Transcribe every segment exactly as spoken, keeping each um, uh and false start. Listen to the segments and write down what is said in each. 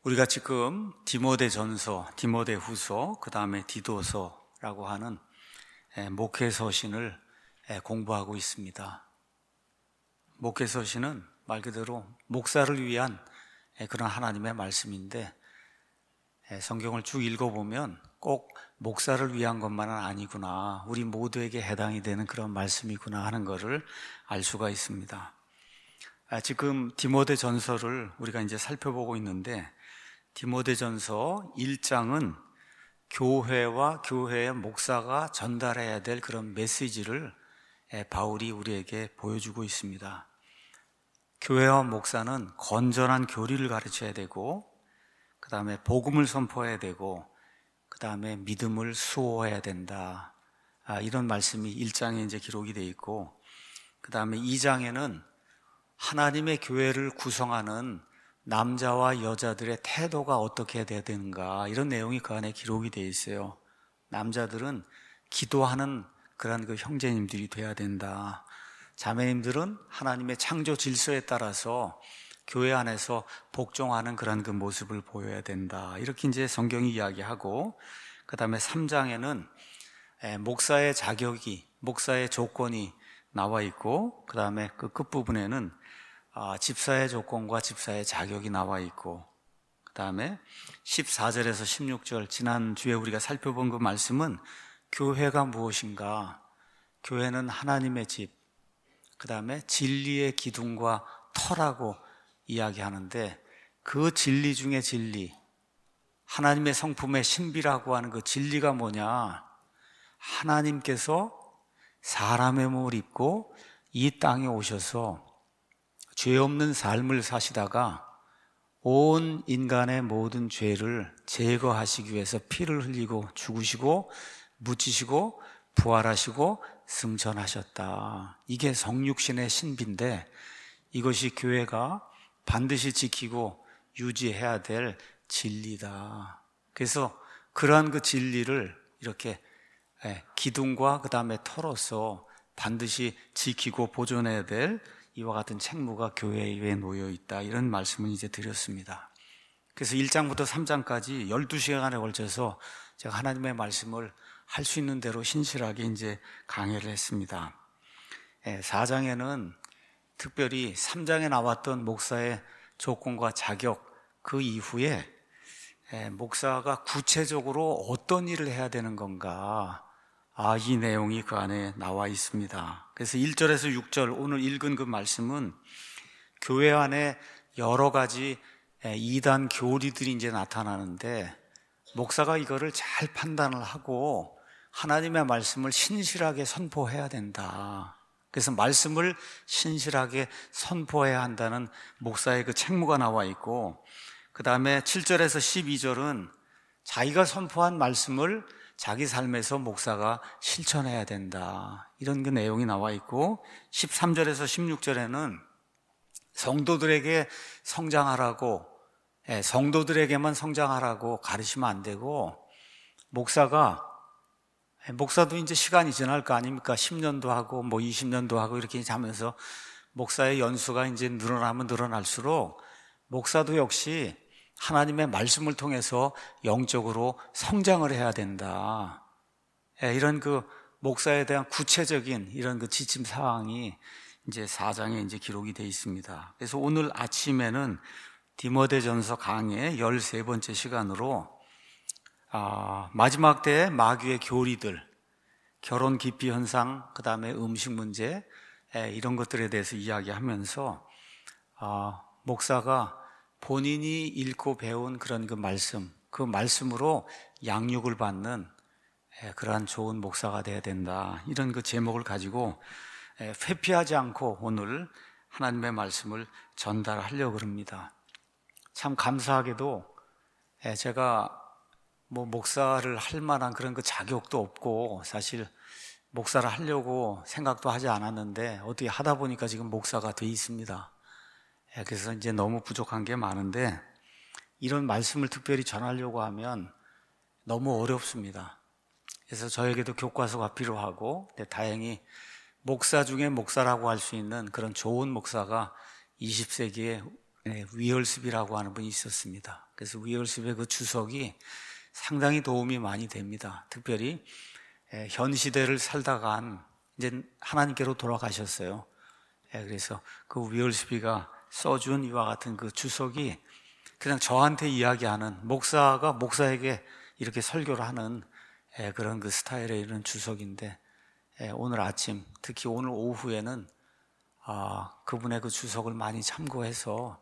우리가 지금 디모데전서, 디모데후서, 그 다음에 디도서라고 하는 목회서신을 공부하고 있습니다. 목회서신은 말 그대로 목사를 위한 그런 하나님의 말씀인데, 성경을 쭉 읽어보면 꼭 목사를 위한 것만은 아니구나, 우리 모두에게 해당이 되는 그런 말씀이구나 하는 것을 알 수가 있습니다. 지금 디모데전서를 우리가 이제 살펴보고 있는데, 디모데전서 일 장은 교회와 교회의 목사가 전달해야 될 그런 메시지를 바울이 우리에게 보여주고 있습니다. 교회와 목사는 건전한 교리를 가르쳐야 되고, 그 다음에 복음을 선포해야 되고, 그 다음에 믿음을 수호해야 된다. 아, 이런 말씀이 일 장에 이제 기록이 되어 있고, 그 다음에 이 장에는 하나님의 교회를 구성하는 남자와 여자들의 태도가 어떻게 돼야 되는가, 이런 내용이 그 안에 기록이 되어 있어요. 남자들은 기도하는 그런 그 형제님들이 돼야 된다. 자매님들은 하나님의 창조 질서에 따라서 교회 안에서 복종하는 그런 그 모습을 보여야 된다. 이렇게 이제 성경이 이야기하고, 그 다음에 삼 장에는 목사의 자격이, 목사의 조건이 나와 있고, 그 다음에 그 끝부분에는 집사의 조건과 집사의 자격이 나와 있고, 그 다음에 십사 절에서 십육 절, 지난주에 우리가 살펴본 그 말씀은 교회가 무엇인가, 교회는 하나님의 집, 그 다음에 진리의 기둥과 터라고 이야기하는데, 그 진리 중에 진리, 하나님의 성품의 신비라고 하는 그 진리가 뭐냐, 하나님께서 사람의 몸을 입고 이 땅에 오셔서 죄 없는 삶을 사시다가 온 인간의 모든 죄를 제거하시기 위해서 피를 흘리고 죽으시고 묻히시고 부활하시고 승천하셨다. 이게 성육신의 신비인데, 이것이 교회가 반드시 지키고 유지해야 될 진리다. 그래서 그러한 그 진리를 이렇게 기둥과 그 다음에 터로서 반드시 지키고 보존해야 될 이와 같은 책무가 교회에 놓여 있다. 이런 말씀을 이제 드렸습니다. 그래서 일 장부터 삼 장까지 열두 시간에 걸쳐서 제가 하나님의 말씀을 할 수 있는 대로 신실하게 이제 강의를 했습니다. 사 장에는 특별히 삼 장에 나왔던 목사의 조건과 자격, 그 이후에 목사가 구체적으로 어떤 일을 해야 되는 건가, 아, 이 내용이 그 안에 나와 있습니다. 그래서 일 절에서 육 절, 오늘 읽은 그 말씀은 교회 안에 여러 가지 이단 교리들이 이제 나타나는데, 목사가 이거를 잘 판단을 하고 하나님의 말씀을 신실하게 선포해야 된다. 그래서 말씀을 신실하게 선포해야 한다는 목사의 그 책무가 나와 있고, 그 다음에 칠 절에서 십이 절은 자기가 선포한 말씀을 자기 삶에서 목사가 실천해야 된다. 이런 그 내용이 나와 있고, 십삼 절에서 십육 절에는 성도들에게 성장하라고, 성도들에게만 성장하라고 가르치면 안 되고, 목사가, 목사도 이제 시간이 지날 거 아닙니까? 십 년도 하고 뭐 이십 년도 하고 이렇게 하면서 목사의 연수가 이제 늘어나면 늘어날수록 목사도 역시 하나님의 말씀을 통해서 영적으로 성장을 해야 된다. 이런 그 목사에 대한 구체적인 이런 그 지침 사항이 이제 사 장에 이제 기록이 되어 있습니다. 그래서 오늘 아침에는 디모데전서 강의 열세 번째 시간으로 아, 마지막 때의 마귀의 교리들, 결혼 기피 현상, 그 다음에 음식 문제, 이런 것들에 대해서 이야기하면서 아, 목사가 본인이 읽고 배운 그런 그 말씀, 그 말씀으로 양육을 받는 그러한 좋은 목사가 돼야 된다. 이런 그 제목을 가지고 회피하지 않고 오늘 하나님의 말씀을 전달하려고 합니다. 참 감사하게도 제가 뭐 목사를 할 만한 그런 그 자격도 없고, 사실 목사를 하려고 생각도 하지 않았는데 어떻게 하다 보니까 지금 목사가 돼 있습니다. 그래서 이제 너무 부족한 게 많은데, 이런 말씀을 특별히 전하려고 하면 너무 어렵습니다. 그래서 저에게도 교과서가 필요하고, 다행히 목사 중에 목사라고 할 수 있는 그런 좋은 목사가 이십 세기에 위얼스비라고 하는 분이 있었습니다. 그래서 위얼스비의 그 주석이 상당히 도움이 많이 됩니다. 특별히 현 시대를 살다가 한 이제 하나님께로 돌아가셨어요. 그래서 그 위얼스비가 써준 이와 같은 그 주석이 그냥 저한테 이야기하는, 목사가 목사에게 이렇게 설교를 하는 그런 그 스타일의 이런 주석인데, 오늘 아침, 특히 오늘 오후에는 그분의 그 주석을 많이 참고해서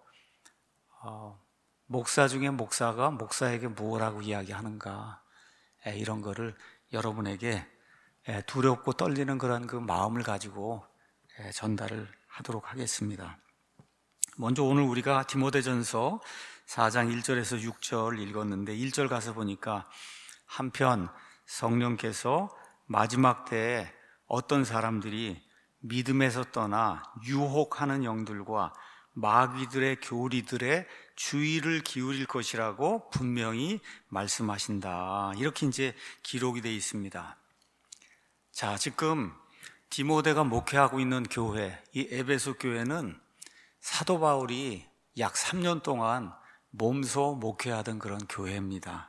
목사 중에 목사가 목사에게 무엇라고 이야기하는가, 이런 거를 여러분에게 두렵고 떨리는 그런 그 마음을 가지고 전달을 하도록 하겠습니다. 먼저 오늘 우리가 디모데전서 사 장 일 절에서 육 절 읽었는데, 일 절 가서 보니까 한편 성령께서 마지막 때에 어떤 사람들이 믿음에서 떠나 유혹하는 영들과 마귀들의 교리들의 주의를 기울일 것이라고 분명히 말씀하신다, 이렇게 이제 기록이 되어 있습니다. 자, 지금 디모데가 목회하고 있는 교회, 이 에베소 교회는 사도 바울이 약 삼 년 동안 몸소 목회하던 그런 교회입니다.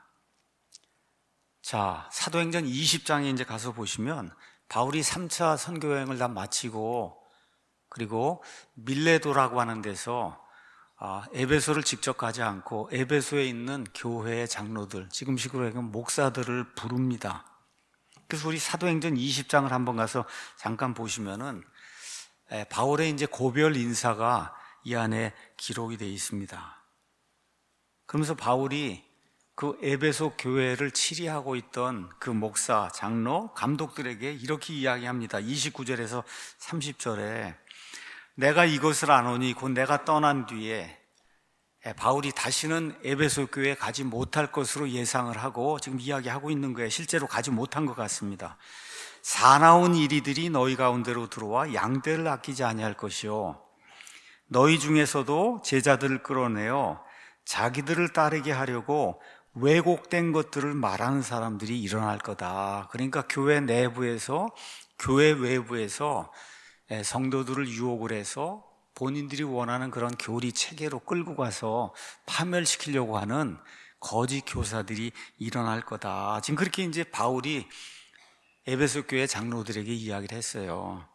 자, 사도행전 이십 장에 이제 가서 보시면 바울이 삼 차 선교여행을 다 마치고, 그리고 밀레도라고 하는 데서 에베소를 직접 가지 않고 에베소에 있는 교회의 장로들, 지금식으로 얘기하면 목사들을 부릅니다. 그래서 우리 사도행전 이십 장을 한번 가서 잠깐 보시면은 바울의 이제 고별 인사가 이 안에 기록이 되어 있습니다. 그러면서 바울이 그 에베소 교회를 치리하고 있던 그 목사, 장로, 감독들에게 이렇게 이야기합니다. 이십구 절에서 삼십 절에 내가 이것을 아노니 곧 내가 떠난 뒤에, 바울이 다시는 에베소 교회에 가지 못할 것으로 예상을 하고 지금 이야기하고 있는 거예요. 실제로 가지 못한 것 같습니다. 사나운 이리들이 너희 가운데로 들어와 양떼를 아끼지 아니할 것이요, 너희 중에서도 제자들을 끌어내어 자기들을 따르게 하려고 왜곡된 것들을 말하는 사람들이 일어날 거다. 그러니까 교회 내부에서, 교회 외부에서 성도들을 유혹을 해서 본인들이 원하는 그런 교리 체계로 끌고 가서 파멸시키려고 하는 거짓 교사들이 일어날 거다. 지금 그렇게 이제 바울이 에베소 교회 장로들에게 이야기를 했어요.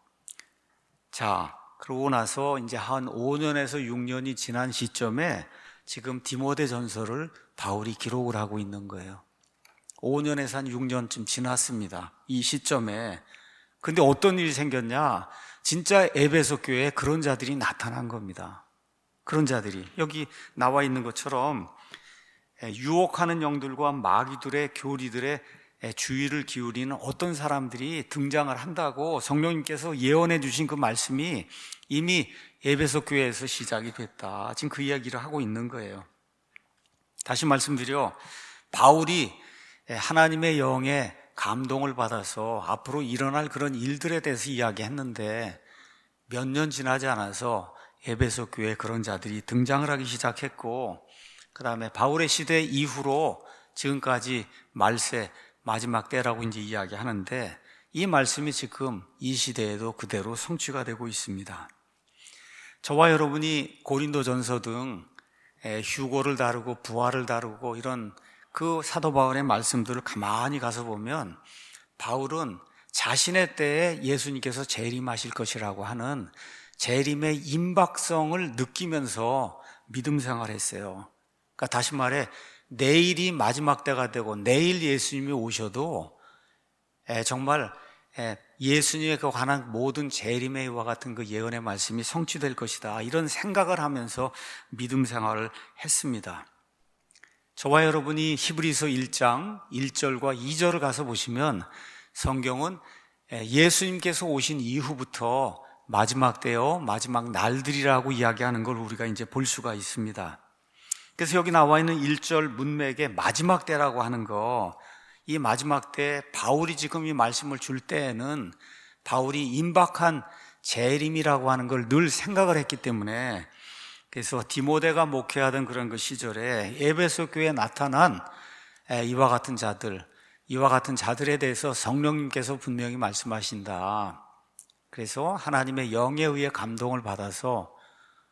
자, 그러고 나서 이제 한 오 년에서 육 년이 지난 시점에 지금 디모데 전서를 바울이 기록을 하고 있는 거예요. 오 년에서 한 육 년쯤 지났습니다. 이 시점에. 근데 어떤 일이 생겼냐? 진짜 에베소 교회에 그런 자들이 나타난 겁니다. 그런 자들이 여기 나와 있는 것처럼 유혹하는 영들과 마귀들의 교리들의 주의를 기울이는 어떤 사람들이 등장을 한다고 성령님께서 예언해 주신 그 말씀이 이미 에베소 교회에서 시작이 됐다. 지금 그 이야기를 하고 있는 거예요. 다시 말씀드려, 바울이 하나님의 영에 감동을 받아서 앞으로 일어날 그런 일들에 대해서 이야기했는데 몇 년 지나지 않아서 에베소 교회에 그런 자들이 등장을 하기 시작했고, 그 다음에 바울의 시대 이후로 지금까지 말세, 마지막 때라고 이제 이야기하는데, 이 말씀이 지금 이 시대에도 그대로 성취가 되고 있습니다. 저와 여러분이 고린도전서 등 휴고를 다루고 부활을 다루고 이런 그 사도 바울의 말씀들을 가만히 가서 보면, 바울은 자신의 때에 예수님께서 재림하실 것이라고 하는 재림의 임박성을 느끼면서 믿음 생활을 했어요. 그러니까 다시 말해, 내일이 마지막 때가 되고 내일 예수님이 오셔도 정말 예수님에 관한 모든 재림의 이와 같은 그 예언의 말씀이 성취될 것이다, 이런 생각을 하면서 믿음 생활을 했습니다. 저와 여러분이 히브리서 일 장 일 절과 이 절을 가서 보시면 성경은 예수님께서 오신 이후부터 마지막 때요, 마지막 날들이라고 이야기하는 걸 우리가 이제 볼 수가 있습니다. 그래서 여기 나와 있는 일 절 문맥에 마지막 때라고 하는 거, 이 마지막 때 바울이 지금 이 말씀을 줄 때에는 바울이 임박한 재림이라고 하는 걸 늘 생각을 했기 때문에, 그래서 디모데가 목회하던 그런 그 시절에 에베소 교회에 나타난 이와 같은 자들, 이와 같은 자들에 대해서 성령님께서 분명히 말씀하신다. 그래서 하나님의 영에 의해 감동을 받아서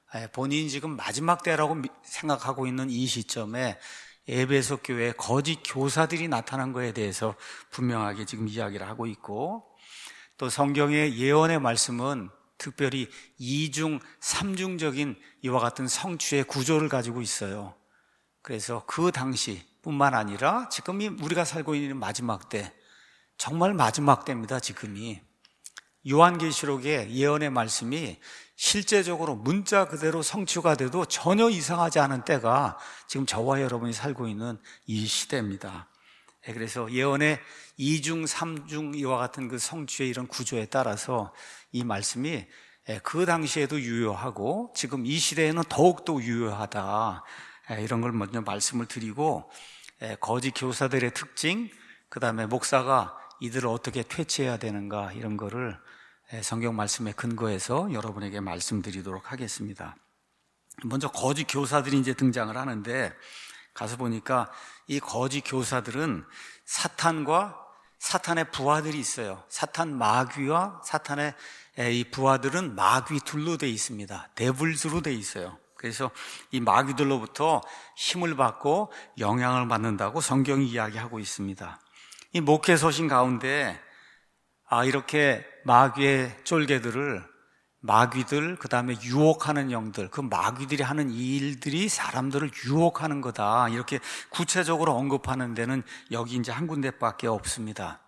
본인이 지금 마지막 때라고 생각하고 있는 이 시점에 에베소 교회에 거짓 교사들이 나타난 거에 대해서 분명하게 지금 이야기를 하고 있고, 또 성경의 예언의 말씀은 특별히 이중, 삼중적인 이와 같은 성취의 구조를 가지고 있어요. 그래서 그 당시 뿐만 아니라 지금이 우리가 살고 있는 마지막 때, 정말 마지막 때입니다. 지금이 요한계시록의 예언의 말씀이 실제적으로 문자 그대로 성취가 돼도 전혀 이상하지 않은 때가 지금 저와 여러분이 살고 있는 이 시대입니다. 그래서 예언의 이중, 삼중 이와 같은 그 성취의 이런 구조에 따라서 이 말씀이 그 당시에도 유효하고 지금 이 시대에는 더욱더 유효하다, 이런 걸 먼저 말씀을 드리고, 거짓 교사들의 특징, 그 다음에 목사가 이들을 어떻게 퇴치해야 되는가, 이런 거를 성경 말씀에 근거해서 여러분에게 말씀드리도록 하겠습니다. 먼저 거짓 교사들이 이제 등장을 하는데, 가서 보니까 이 거짓 교사들은 사탄과 사탄의 부하들이 있어요. 사탄 마귀와 사탄의 이 부하들은 마귀 둘로 되어 있습니다. 데블즈로 되어 있어요. 그래서 이 마귀들로부터 힘을 받고 영향을 받는다고 성경이 이야기하고 있습니다. 이 목회 서신 가운데 아 이렇게 마귀의 쫄개들을, 마귀들, 그 다음에 유혹하는 영들, 그 마귀들이 하는 일들이 사람들을 유혹하는 거다, 이렇게 구체적으로 언급하는 데는 여기 이제 한 군데밖에 없습니다.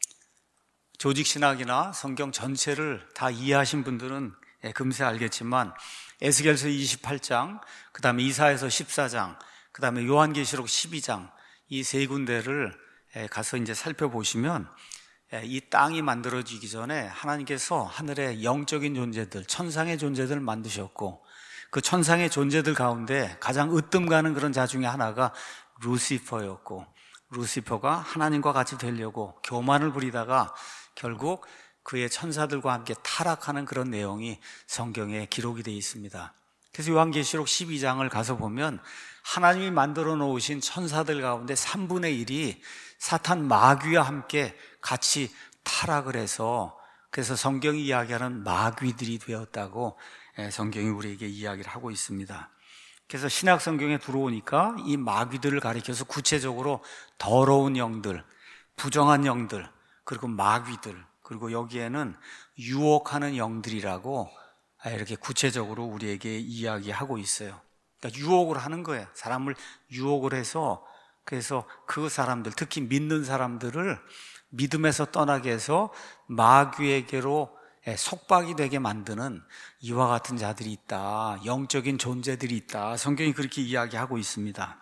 조직신학이나 성경 전체를 다 이해하신 분들은 금세 알겠지만 에스겔서 이십팔 장, 그 다음에 이사야서 십사 장, 그 다음에 요한계시록 십이 장, 이 세 군데를 가서 이제 살펴보시면 이 땅이 만들어지기 전에 하나님께서 하늘의 영적인 존재들, 천상의 존재들을 만드셨고, 그 천상의 존재들 가운데 가장 으뜸 가는 그런 자 중에 하나가 루시퍼였고, 루시퍼가 하나님과 같이 되려고 교만을 부리다가 결국 그의 천사들과 함께 타락하는 그런 내용이 성경에 기록이 되어 있습니다. 그래서 요한계시록 십이 장을 가서 보면 하나님이 만들어 놓으신 천사들 가운데 삼분의 일이 사탄 마귀와 함께 같이 타락을 해서, 그래서 성경이 이야기하는 마귀들이 되었다고 성경이 우리에게 이야기를 하고 있습니다. 그래서 신약 성경에 들어오니까 이 마귀들을 가리켜서 구체적으로 더러운 영들, 부정한 영들, 그리고 마귀들, 그리고 여기에는 유혹하는 영들이라고 이렇게 구체적으로 우리에게 이야기하고 있어요. 그러니까 유혹을 하는 거예요. 사람을 유혹을 해서, 그래서 그 사람들, 특히 믿는 사람들을 믿음에서 떠나게 해서 마귀에게로 속박이 되게 만드는 이와 같은 자들이 있다, 영적인 존재들이 있다, 성경이 그렇게 이야기하고 있습니다.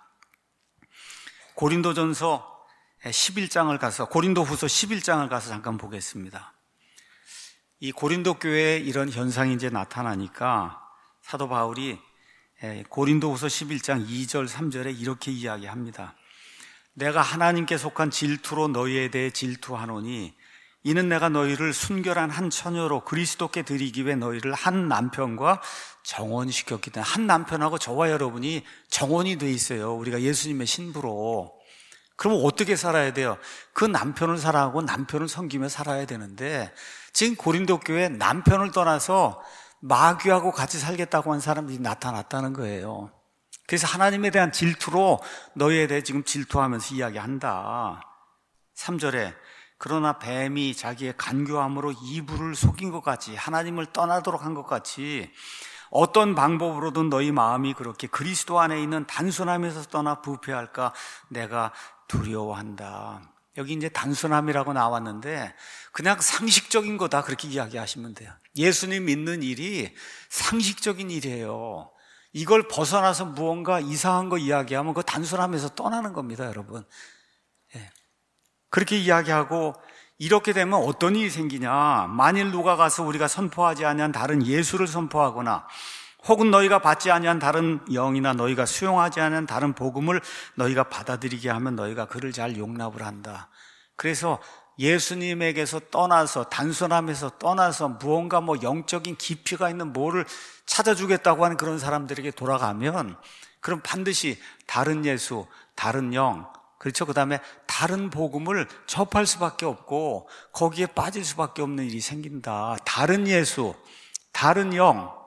고린도전서 십일 장을 가서, 고린도후서 십일 장을 가서 잠깐 보겠습니다. 이 고린도 교회에 이런 현상이 이제 나타나니까 사도 바울이 고린도후서 십일 장 이 절 삼 절에 이렇게 이야기합니다. 내가 하나님께 속한 질투로 너희에 대해 질투하노니 이는 내가 너희를 순결한 한 처녀로 그리스도께 드리기 위해 너희를 한 남편과 정혼시켰기 때문에, 한 남편하고 저와 여러분이 정혼이 돼 있어요. 우리가 예수님의 신부로. 그럼 어떻게 살아야 돼요? 그 남편을 사랑하고 남편을 섬기며 살아야 되는데, 지금 고린도 교회에 남편을 떠나서 마귀하고 같이 살겠다고 한 사람들이 나타났다는 거예요. 그래서 하나님에 대한 질투로 너희에 대해 지금 질투하면서 이야기한다. 삼 절에 그러나 뱀이 자기의 간교함으로 이불을 속인 것 같이, 하나님을 떠나도록 한 것 같이 어떤 방법으로든 너희 마음이 그렇게 그리스도 안에 있는 단순함에서 떠나 부패할까 내가 두려워한다. 여기 이제 단순함이라고 나왔는데 그냥 상식적인 거다, 그렇게 이야기하시면 돼요. 예수님 믿는 일이 상식적인 일이에요. 이걸 벗어나서 무언가 이상한 거 이야기하면 그 단순함에서 떠나는 겁니다, 여러분. 예. 그렇게 이야기하고, 이렇게 되면 어떤 일이 생기냐? 만일 누가 가서 우리가 선포하지 아니한 다른 예수를 선포하거나, 혹은 너희가 받지 아니한 다른 영이나 너희가 수용하지 아니한 다른 복음을 너희가 받아들이게 하면 너희가 그를 잘 용납을 한다. 그래서 예수님에게서 떠나서, 단순함에서 떠나서 무언가 뭐 영적인 깊이가 있는 뭐를 찾아주겠다고 하는 그런 사람들에게 돌아가면, 그럼 반드시 다른 예수, 다른 영, 그렇죠? 그 다음에 다른 복음을 접할 수밖에 없고 거기에 빠질 수밖에 없는 일이 생긴다. 다른 예수, 다른 영,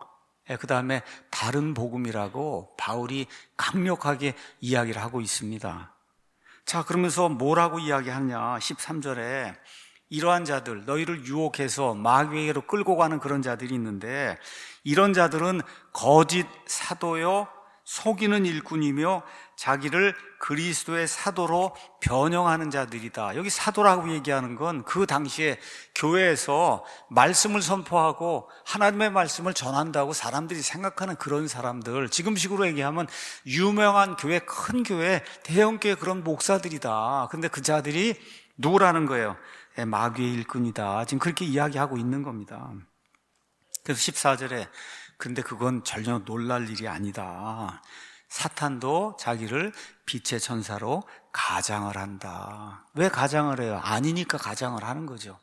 그 다음에 다른 복음이라고 바울이 강력하게 이야기를 하고 있습니다. 자, 그러면서 뭐라고 이야기하냐? 십삼 절에 이러한 자들, 너희를 유혹해서 마귀에게로 끌고 가는 그런 자들이 있는데, 이런 자들은 거짓 사도요 속이는 일꾼이며 자기를 그리스도의 사도로 변형하는 자들이다. 여기 사도라고 얘기하는 건 그 당시에 교회에서 말씀을 선포하고 하나님의 말씀을 전한다고 사람들이 생각하는 그런 사람들, 지금식으로 얘기하면 유명한 교회, 큰 교회, 대형 교회 그런 목사들이다. 근데 그 자들이 누구라는 거예요? 마귀의 일꾼이다. 지금 그렇게 이야기하고 있는 겁니다. 그래서 십사 절에 근데 그건 전혀 놀랄 일이 아니다. 사탄도 자기를 빛의 천사로 가장을 한다. 왜 가장을 해요? 아니니까 가장을 하는 거죠.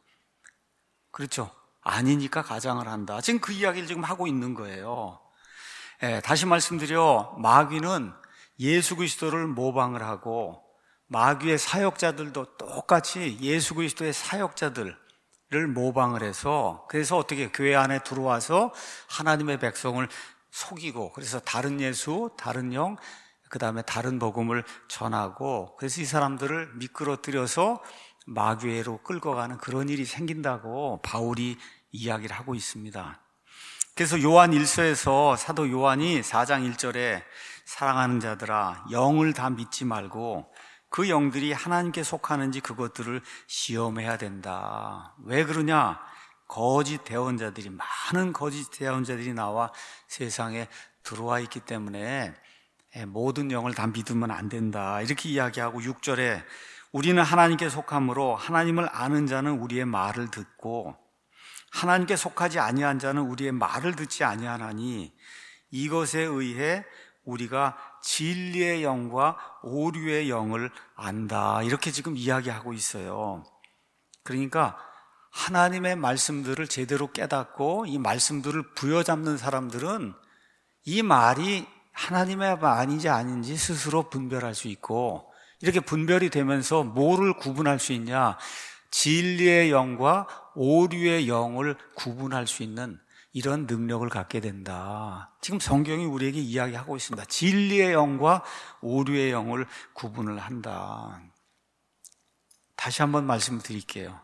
그렇죠? 아니니까 가장을 한다. 지금 그 이야기를 지금 하고 있는 거예요. 예, 다시 말씀드려, 마귀는 예수 그리스도를 모방을 하고 마귀의 사역자들도 똑같이 예수 그리스도의 사역자들 를 모방을 해서, 그래서 어떻게 교회 안에 들어와서 하나님의 백성을 속이고, 그래서 다른 예수, 다른 영, 그 다음에 다른 복음을 전하고, 그래서 이 사람들을 미끄러뜨려서 마귀로 끌고 가는 그런 일이 생긴다고 바울이 이야기를 하고 있습니다. 그래서 요한 일서에서 사도 요한이 사 장 일 절에 사랑하는 자들아, 영을 다 믿지 말고 그 영들이 하나님께 속하는지 그것들을 시험해야 된다. 왜 그러냐? 거짓 대언자들이, 많은 거짓 대언자들이 나와 세상에 들어와 있기 때문에 모든 영을 다 믿으면 안 된다. 이렇게 이야기하고 육 절에 우리는 하나님께 속함으로 하나님을 아는 자는 우리의 말을 듣고 하나님께 속하지 아니한 자는 우리의 말을 듣지 아니하나니 이것에 의해 우리가 진리의 영과 오류의 영을 안다. 이렇게 지금 이야기하고 있어요. 그러니까 하나님의 말씀들을 제대로 깨닫고 이 말씀들을 부여잡는 사람들은 이 말이 하나님의 말인지 아닌지 스스로 분별할 수 있고, 이렇게 분별이 되면서 뭐를 구분할 수 있냐? 진리의 영과 오류의 영을 구분할 수 있는 이런 능력을 갖게 된다. 지금 성경이 우리에게 이야기하고 있습니다. 진리의 영과 오류의 영을 구분을 한다. 다시 한번 말씀드릴게요.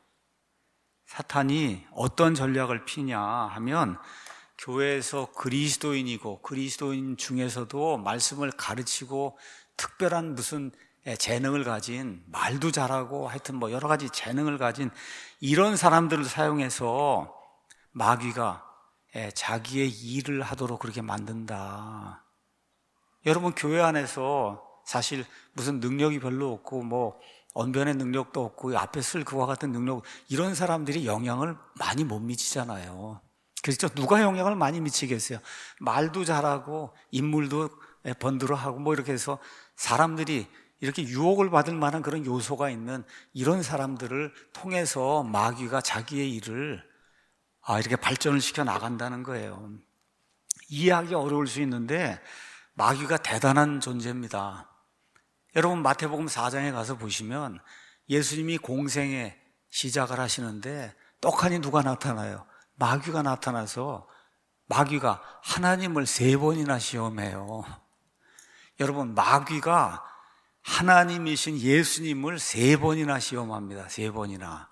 사탄이 어떤 전략을 피냐 하면, 교회에서 그리스도인이고 그리스도인 중에서도 말씀을 가르치고 특별한 무슨 재능을 가진, 말도 잘하고 하여튼 뭐 여러 가지 재능을 가진 이런 사람들을 사용해서 마귀가 자기의 일을 하도록 그렇게 만든다. 여러분, 교회 안에서 사실 무슨 능력이 별로 없고 뭐 언변의 능력도 없고 앞에 쓸 그와 같은 능력, 이런 사람들이 영향을 많이 못 미치잖아요. 그렇죠? 누가 영향을 많이 미치겠어요? 말도 잘하고 인물도 번들어하고 뭐 이렇게 해서 사람들이 이렇게 유혹을 받을 만한 그런 요소가 있는 이런 사람들을 통해서 마귀가 자기의 일을 아, 이렇게 발전을 시켜 나간다는 거예요. 이해하기 어려울 수 있는데 마귀가 대단한 존재입니다. 여러분, 마태복음 사 장에 가서 보시면 예수님이 공생에 시작을 하시는데 떡하니 누가 나타나요? 마귀가 나타나서 마귀가 하나님을 세 번이나 시험해요. 여러분, 마귀가 하나님이신 예수님을 세 번이나 시험합니다. 세 번이나.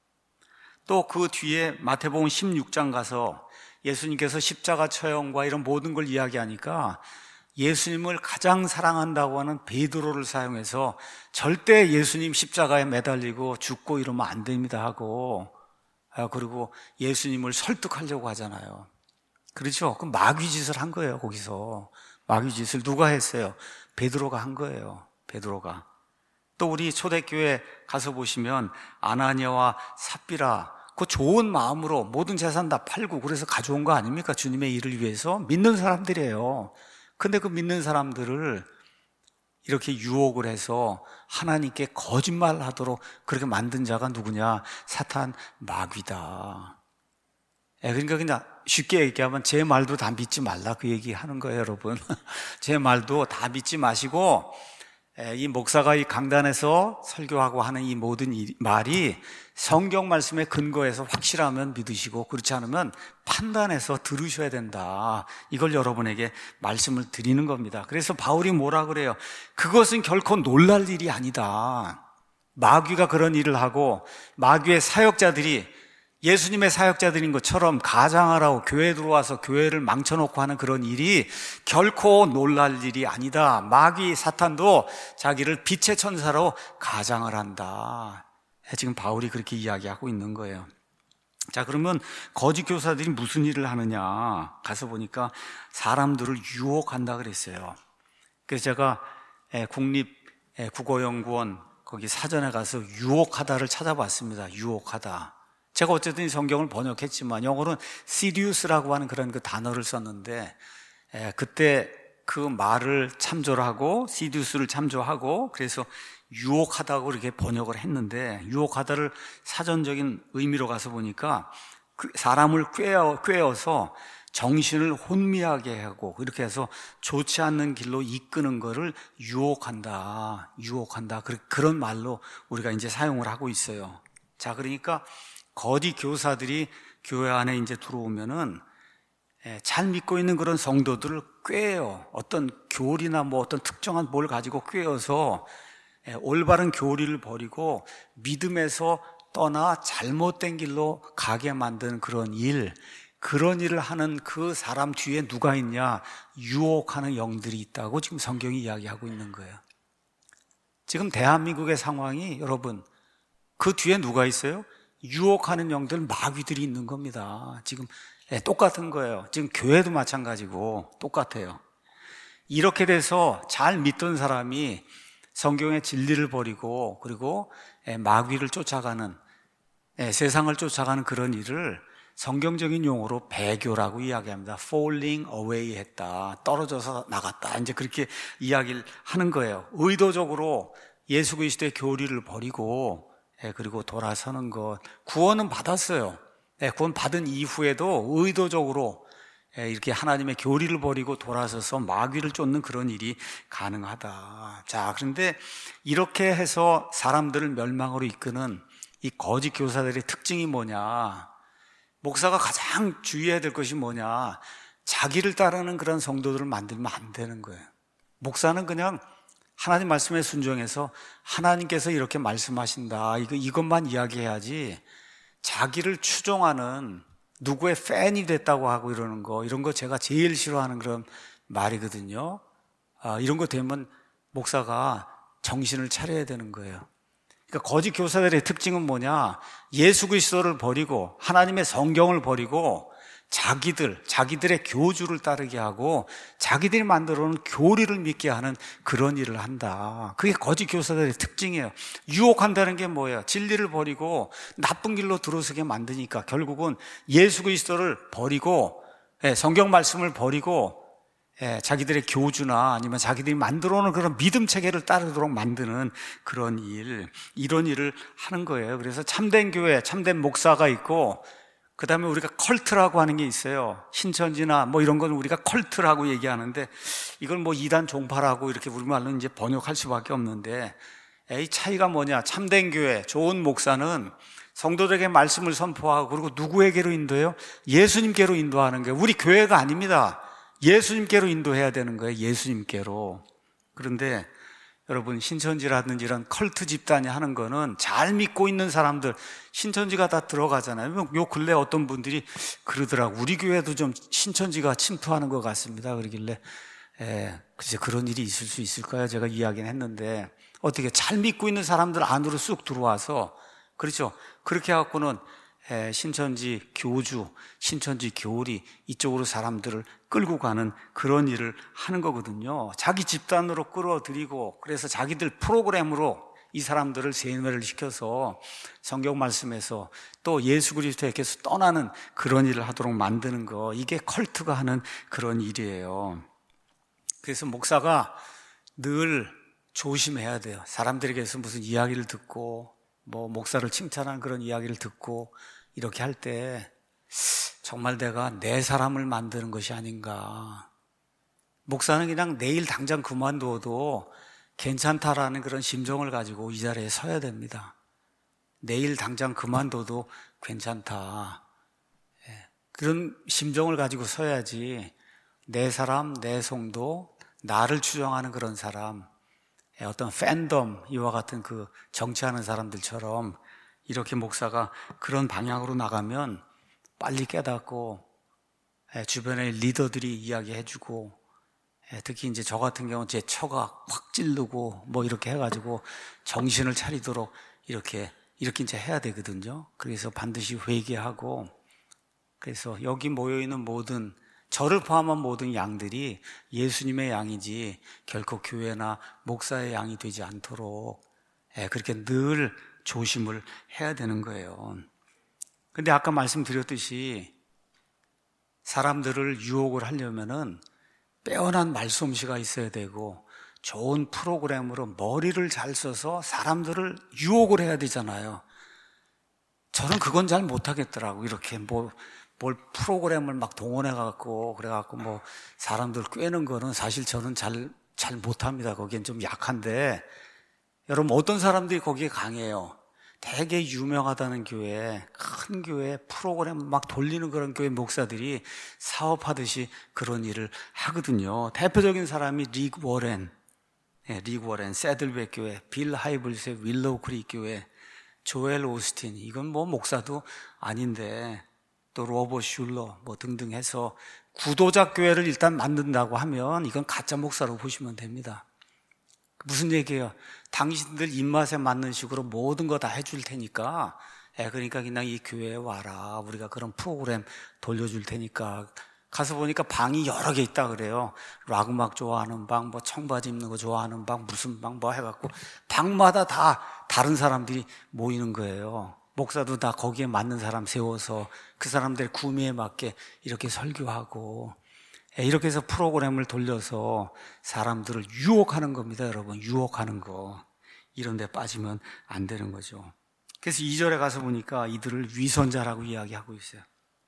또 그 뒤에 마태복음 십육 장 가서 예수님께서 십자가 처형과 이런 모든 걸 이야기하니까 예수님을 가장 사랑한다고 하는 베드로를 사용해서 절대 예수님 십자가에 매달리고 죽고 이러면 안 됩니다 하고, 그리고 예수님을 설득하려고 하잖아요. 그렇죠? 그럼 마귀 짓을 한 거예요. 거기서 마귀 짓을 누가 했어요? 베드로가 한 거예요. 베드로가. 또 우리 초대교회 가서 보시면 아나니아와 삽비라, 그 좋은 마음으로 모든 재산 다 팔고 그래서 가져온 거 아닙니까? 주님의 일을 위해서 믿는 사람들이에요. 근데 그 믿는 사람들을 이렇게 유혹을 해서 하나님께 거짓말을 하도록 그렇게 만든 자가 누구냐? 사탄, 마귀다. 예, 그러니까 그냥 쉽게 얘기하면 제 말도 다 믿지 말라, 그 얘기 하는 거예요, 여러분. 제 말도 다 믿지 마시고 이 목사가 이 강단에서 설교하고 하는 이 모든 말이 성경 말씀에 근거해서 확실하면 믿으시고 그렇지 않으면 판단해서 들으셔야 된다. 이걸 여러분에게 말씀을 드리는 겁니다. 그래서 바울이 뭐라 그래요? 그것은 결코 놀랄 일이 아니다. 마귀가 그런 일을 하고 마귀의 사역자들이 예수님의 사역자들인 것처럼 가장하라고 교회에 들어와서 교회를 망쳐놓고 하는 그런 일이 결코 놀랄 일이 아니다. 마귀 사탄도 자기를 빛의 천사로 가장을 한다. 지금 바울이 그렇게 이야기하고 있는 거예요. 자, 그러면 거짓 교사들이 무슨 일을 하느냐 가서 보니까 사람들을 유혹한다 그랬어요. 그래서 제가 국립국어연구원 거기 사전에 가서 유혹하다를 찾아봤습니다. 유혹하다. 제가 어쨌든 성경을 번역했지만 영어로는 seduce라고 하는 그런 그 단어를 썼는데 에, 그때 그 말을 참조를 하고 seduce를 참조하고 그래서 유혹하다고 이렇게 번역을 했는데 유혹하다를 사전적인 의미로 가서 보니까 사람을 꿰어, 꿰어서 정신을 혼미하게 하고 이렇게 해서 좋지 않는 길로 이끄는 거를 유혹한다, 유혹한다 그런 말로 우리가 이제 사용을 하고 있어요. 자, 그러니까 거짓 교사들이 교회 안에 이제 들어오면은 잘 믿고 있는 그런 성도들을 꿰어 어떤 교리나 뭐 어떤 특정한 뭘 가지고 꿰어서 올바른 교리를 버리고 믿음에서 떠나 잘못된 길로 가게 만드는 그런 일, 그런 일을 하는 그 사람 뒤에 누가 있냐? 유혹하는 영들이 있다고 지금 성경이 이야기하고 있는 거예요. 지금 대한민국의 상황이 여러분 그 뒤에 누가 있어요? 유혹하는 영들, 마귀들이 있는 겁니다. 지금 똑같은 거예요. 지금 교회도 마찬가지고 똑같아요. 이렇게 돼서 잘 믿던 사람이 성경의 진리를 버리고 그리고 마귀를 쫓아가는, 세상을 쫓아가는 그런 일을 성경적인 용어로 배교라고 이야기합니다. falling away 했다, 떨어져서 나갔다, 이제 그렇게 이야기를 하는 거예요. 의도적으로 예수 그리스도의 교리를 버리고 그리고 돌아서는 것. 구원은 받았어요. 구원 받은 이후에도 의도적으로 이렇게 하나님의 교리를 버리고 돌아서서 마귀를 쫓는 그런 일이 가능하다. 자, 그런데 이렇게 해서 사람들을 멸망으로 이끄는 이 거짓 교사들의 특징이 뭐냐? 목사가 가장 주의해야 될 것이 뭐냐? 자기를 따르는 그런 성도들을 만들면 안 되는 거예요. 목사는 그냥 하나님 말씀에 순종해서 하나님께서 이렇게 말씀하신다, 이거, 이것만 이야기해야지 자기를 추종하는 누구의 팬이 됐다고 하고 이러는 거, 이런 거 제가 제일 싫어하는 그런 말이거든요. 아, 이런 거 되면 목사가 정신을 차려야 되는 거예요. 그러니까 거짓 교사들의 특징은 뭐냐? 예수 그리스도를 버리고 하나님의 성경을 버리고 자기들, 자기들의 교주를 따르게 하고 자기들이 만들어 놓은 교리를 믿게 하는 그런 일을 한다. 그게 거짓 교사들의 특징이에요. 유혹한다는 게 뭐예요? 진리를 버리고 나쁜 길로 들어서게 만드니까 결국은 예수 그리스도를 버리고 성경 말씀을 버리고 자기들의 교주나 아니면 자기들이 만들어 놓은 그런 믿음 체계를 따르도록 만드는 그런 일, 이런 일을 하는 거예요. 그래서 참된 교회, 참된 목사가 있고 그 다음에 우리가 컬트라고 하는 게 있어요. 신천지나 뭐 이런 건 우리가 컬트라고 얘기하는데 이걸 뭐 이단 종파라고 이렇게 우리말로 이제 번역할 수밖에 없는데, 이 차이가 뭐냐? 참된 교회, 좋은 목사는 성도들에게 말씀을 선포하고 그리고 누구에게로 인도해요? 예수님께로 인도하는 거예요. 우리 교회가 아닙니다. 예수님께로 인도해야 되는 거예요. 예수님께로. 그런데 여러분, 신천지라든지 이런 컬트 집단이 하는 거는 잘 믿고 있는 사람들, 신천지가 다 들어가잖아요. 요 근래 어떤 분들이 그러더라고, 우리 교회도 좀 신천지가 침투하는 것 같습니다. 그러길래 예, 글쎄 그런 일이 있을 수 있을까요? 제가 이야기는 했는데, 어떻게 잘 믿고 있는 사람들 안으로 쑥 들어와서, 그렇죠, 그렇게 해갖고는 예, 신천지 교주, 신천지 교리 이쪽으로 사람들을 끌고 가는 그런 일을 하는 거거든요. 자기 집단으로 끌어들이고, 그래서 자기들 프로그램으로 이 사람들을 세뇌를 시켜서 성경 말씀에서 또 예수 그리스도에게서 떠나는 그런 일을 하도록 만드는 거, 이게 컬트가 하는 그런 일이에요. 그래서 목사가 늘 조심해야 돼요. 사람들에게서 무슨 이야기를 듣고 뭐 목사를 칭찬하는 그런 이야기를 듣고 이렇게 할 때 정말 내가 내 사람을 만드는 것이 아닌가. 목사는 그냥 내일 당장 그만두어도 괜찮다라는 그런 심정을 가지고 이 자리에 서야 됩니다. 내일 당장 그만둬도 괜찮다. 그런 심정을 가지고 서야지 내 사람, 내 성도, 나를 추종하는 그런 사람, 어떤 팬덤, 이와 같은 그 정치하는 사람들처럼 이렇게 목사가 그런 방향으로 나가면 빨리 깨닫고 주변의 리더들이 이야기해주고, 특히 이제 저 같은 경우는 제 처가 확 찌르고 뭐 이렇게 해가지고 정신을 차리도록 이렇게 이렇게 이제 해야 되거든요. 그래서 반드시 회개하고, 그래서 여기 모여있는 모든, 저를 포함한 모든 양들이 예수님의 양이지 결코 교회나 목사의 양이 되지 않도록 그렇게 늘 조심을 해야 되는 거예요. 근데 아까 말씀드렸듯이 사람들을 유혹을 하려면은 빼어난 말솜씨가 있어야 되고 좋은 프로그램으로 머리를 잘 써서 사람들을 유혹을 해야 되잖아요. 저는 그건 잘 못하겠더라고. 이렇게 뭐, 뭘 프로그램을 막 동원해갖고, 그래갖고 뭐, 사람들 꿰는 거는 사실 저는 잘, 잘 못합니다. 거기엔 좀 약한데, 여러분, 어떤 사람들이 거기에 강해요. 되게 유명하다는 교회, 큰 교회, 프로그램 막 돌리는 그런 교회 목사들이 사업하듯이 그런 일을 하거든요. 대표적인 사람이 릭 워렌, 네, 릭 워렌, 새들백 교회, 빌 하이블스의 윌로우 크릭 교회, 조엘 오스틴, 이건 뭐 목사도 아닌데, 또 로버 슐러 뭐 등등 해서 구도자 교회를 일단 만든다고 하면 이건 가짜 목사로 보시면 됩니다. 무슨 얘기예요? 당신들 입맛에 맞는 식으로 모든 거 다 해줄 테니까, 예, 그러니까 그냥 이 교회에 와라. 우리가 그런 프로그램 돌려줄 테니까. 가서 보니까 방이 여러 개 있다 그래요. 락 음악 좋아하는 방, 뭐 청바지 입는 거 좋아하는 방, 무슨 방 뭐 해갖고 방마다 다 다른 사람들이 모이는 거예요. 목사도 다 거기에 맞는 사람 세워서 그 사람들의 구미에 맞게 이렇게 설교하고, 이렇게 해서 프로그램을 돌려서 사람들을 유혹하는 겁니다, 여러분. 유혹하는 거. 이런 데 빠지면 안 되는 거죠. 그래서 이 절에 가서 보니까 이들을 위선자라고 이야기하고 있어요.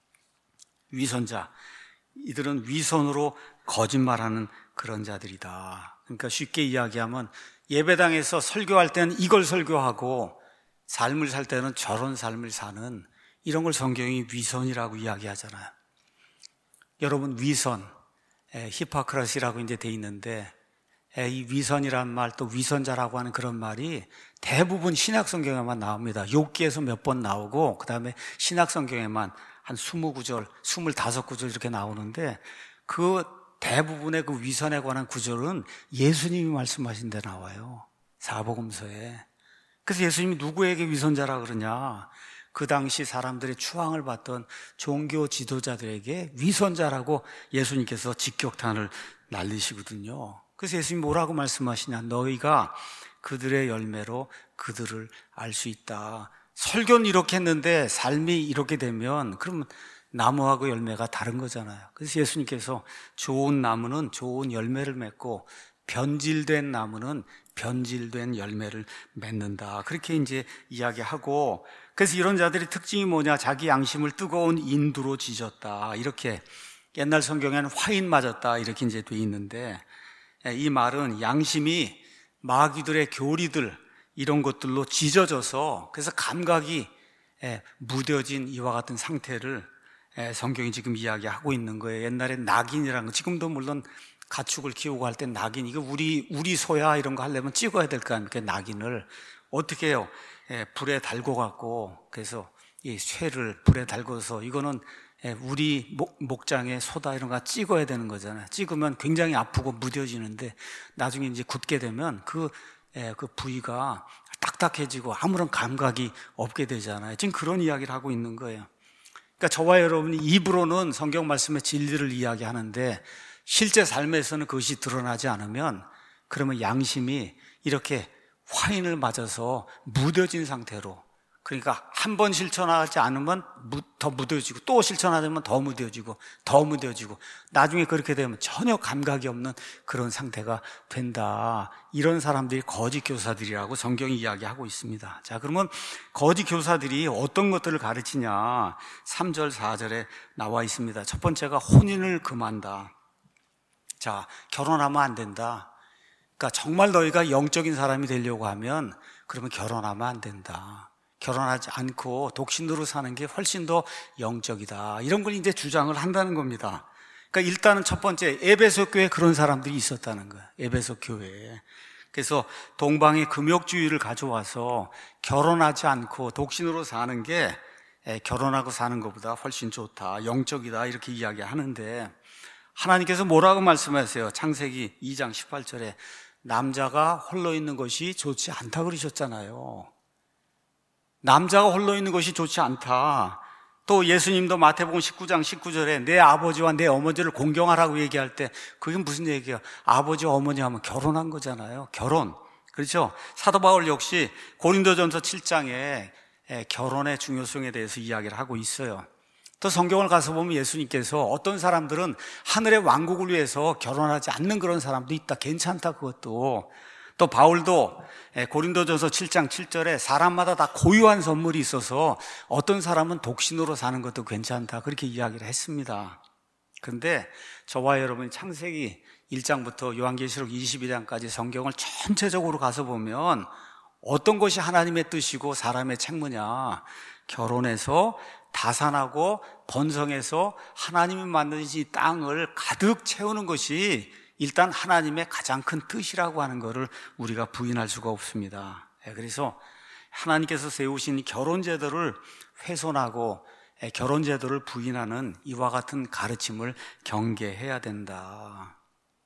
위선자. 이들은 위선으로 거짓말하는 그런 자들이다. 그러니까 쉽게 이야기하면 예배당에서 설교할 때는 이걸 설교하고 삶을 살 때는 저런 삶을 사는, 이런 걸 성경이 위선이라고 이야기하잖아요. 여러분, 위선, 히포크라시라고 이제 돼 있는데, 이 위선이란 말, 또 위선자라고 하는 그런 말이 대부분 신약 성경에만 나옵니다. 욥기에서 몇 번 나오고, 그 다음에 신약 성경에만 한 이십 구절, 이십오 구절 이렇게 나오는데, 그 대부분의 그 위선에 관한 구절은 예수님이 말씀하신 데 나와요. 사복음서에. 그래서 예수님이 누구에게 위선자라 그러냐? 그 당시 사람들의 추앙을 받던 종교 지도자들에게 위선자라고 예수님께서 직격탄을 날리시거든요. 그래서 예수님이 뭐라고 말씀하시냐? 너희가 그들의 열매로 그들을 알 수 있다. 설교는 이렇게 했는데 삶이 이렇게 되면 그러면 나무하고 열매가 다른 거잖아요. 그래서 예수님께서 좋은 나무는 좋은 열매를 맺고 변질된 나무는 변질된 열매를 맺는다. 그렇게 이제 이야기하고, 그래서 이런 자들의 특징이 뭐냐? 자기 양심을 뜨거운 인두로 지졌다. 이렇게 옛날 성경에는 화인 맞았다. 이렇게 이제 돼 있는데, 이 말은 양심이 마귀들의 교리들 이런 것들로 지져져서 그래서 감각이 무뎌진 이와 같은 상태를 성경이 지금 이야기하고 있는 거예요. 옛날에 낙인이라는 거, 지금도 물론 가축을 키우고 할 때 낙인, 이거 우리, 우리 소야 이런 거 하려면 찍어야 될 거 아닙니까? 낙인을. 어떻게 해요? 예, 불에 달고 갖고, 그래서 이 쇠를 불에 달고서 이거는 예, 우리 목, 목장에 소다 이런 거 찍어야 되는 거잖아요. 찍으면 굉장히 아프고 무뎌지는데 나중에 이제 굳게 되면 그, 예, 그 부위가 딱딱해지고 아무런 감각이 없게 되잖아요. 지금 그런 이야기를 하고 있는 거예요. 그러니까 저와 여러분이 입으로는 성경 말씀의 진리를 이야기하는데 실제 삶에서는 그것이 드러나지 않으면 그러면 양심이 이렇게 화인을 맞아서 무뎌진 상태로, 그러니까 한 번 실천하지 않으면 더 무뎌지고 또 실천하면 더 무뎌지고 더 무뎌지고 나중에 그렇게 되면 전혀 감각이 없는 그런 상태가 된다. 이런 사람들이 거짓 교사들이라고 성경이 이야기하고 있습니다. 자, 그러면 거짓 교사들이 어떤 것들을 가르치냐? 삼 절 사 절에 나와 있습니다. 첫 번째가 혼인을 금한다. 자, 결혼하면 안 된다. 그러니까 정말 너희가 영적인 사람이 되려고 하면 그러면 결혼하면 안 된다. 결혼하지 않고 독신으로 사는 게 훨씬 더 영적이다. 이런 걸 이제 주장을 한다는 겁니다. 그러니까 일단은 첫 번째, 에베소 교회에 그런 사람들이 있었다는 거예요. 에베소 교회에. 그래서 동방의 금욕주의를 가져와서 결혼하지 않고 독신으로 사는 게 결혼하고 사는 것보다 훨씬 좋다, 영적이다, 이렇게 이야기하는데, 하나님께서 뭐라고 말씀하세요? 창세기 이 장 십팔 절에 남자가 홀로 있는 것이 좋지 않다 그러셨잖아요. 남자가 홀로 있는 것이 좋지 않다. 또 예수님도 마태복음 십구 장 십구 절에 내 아버지와 내 어머니를 공경하라고 얘기할 때 그게 무슨 얘기예요? 아버지와 어머니 하면 결혼한 거잖아요. 결혼. 그렇죠? 사도 바울 역시 고린도전서 칠 장에 결혼의 중요성에 대해서 이야기를 하고 있어요. 또 성경을 가서 보면 예수님께서 어떤 사람들은 하늘의 왕국을 위해서 결혼하지 않는 그런 사람도 있다. 괜찮다, 그것도. 또 바울도 고린도전서 칠 장 칠 절에 사람마다 다 고유한 선물이 있어서 어떤 사람은 독신으로 사는 것도 괜찮다, 그렇게 이야기를 했습니다. 그런데 저와 여러분이 창세기 일 장부터 요한계시록 이십이 장까지 성경을 전체적으로 가서 보면 어떤 것이 하나님의 뜻이고 사람의 책무냐? 결혼해서 다산하고 번성해서 하나님이 만드신 이 땅을 가득 채우는 것이 일단 하나님의 가장 큰 뜻이라고 하는 것을 우리가 부인할 수가 없습니다. 그래서 하나님께서 세우신 결혼 제도를 훼손하고 결혼 제도를 부인하는 이와 같은 가르침을 경계해야 된다.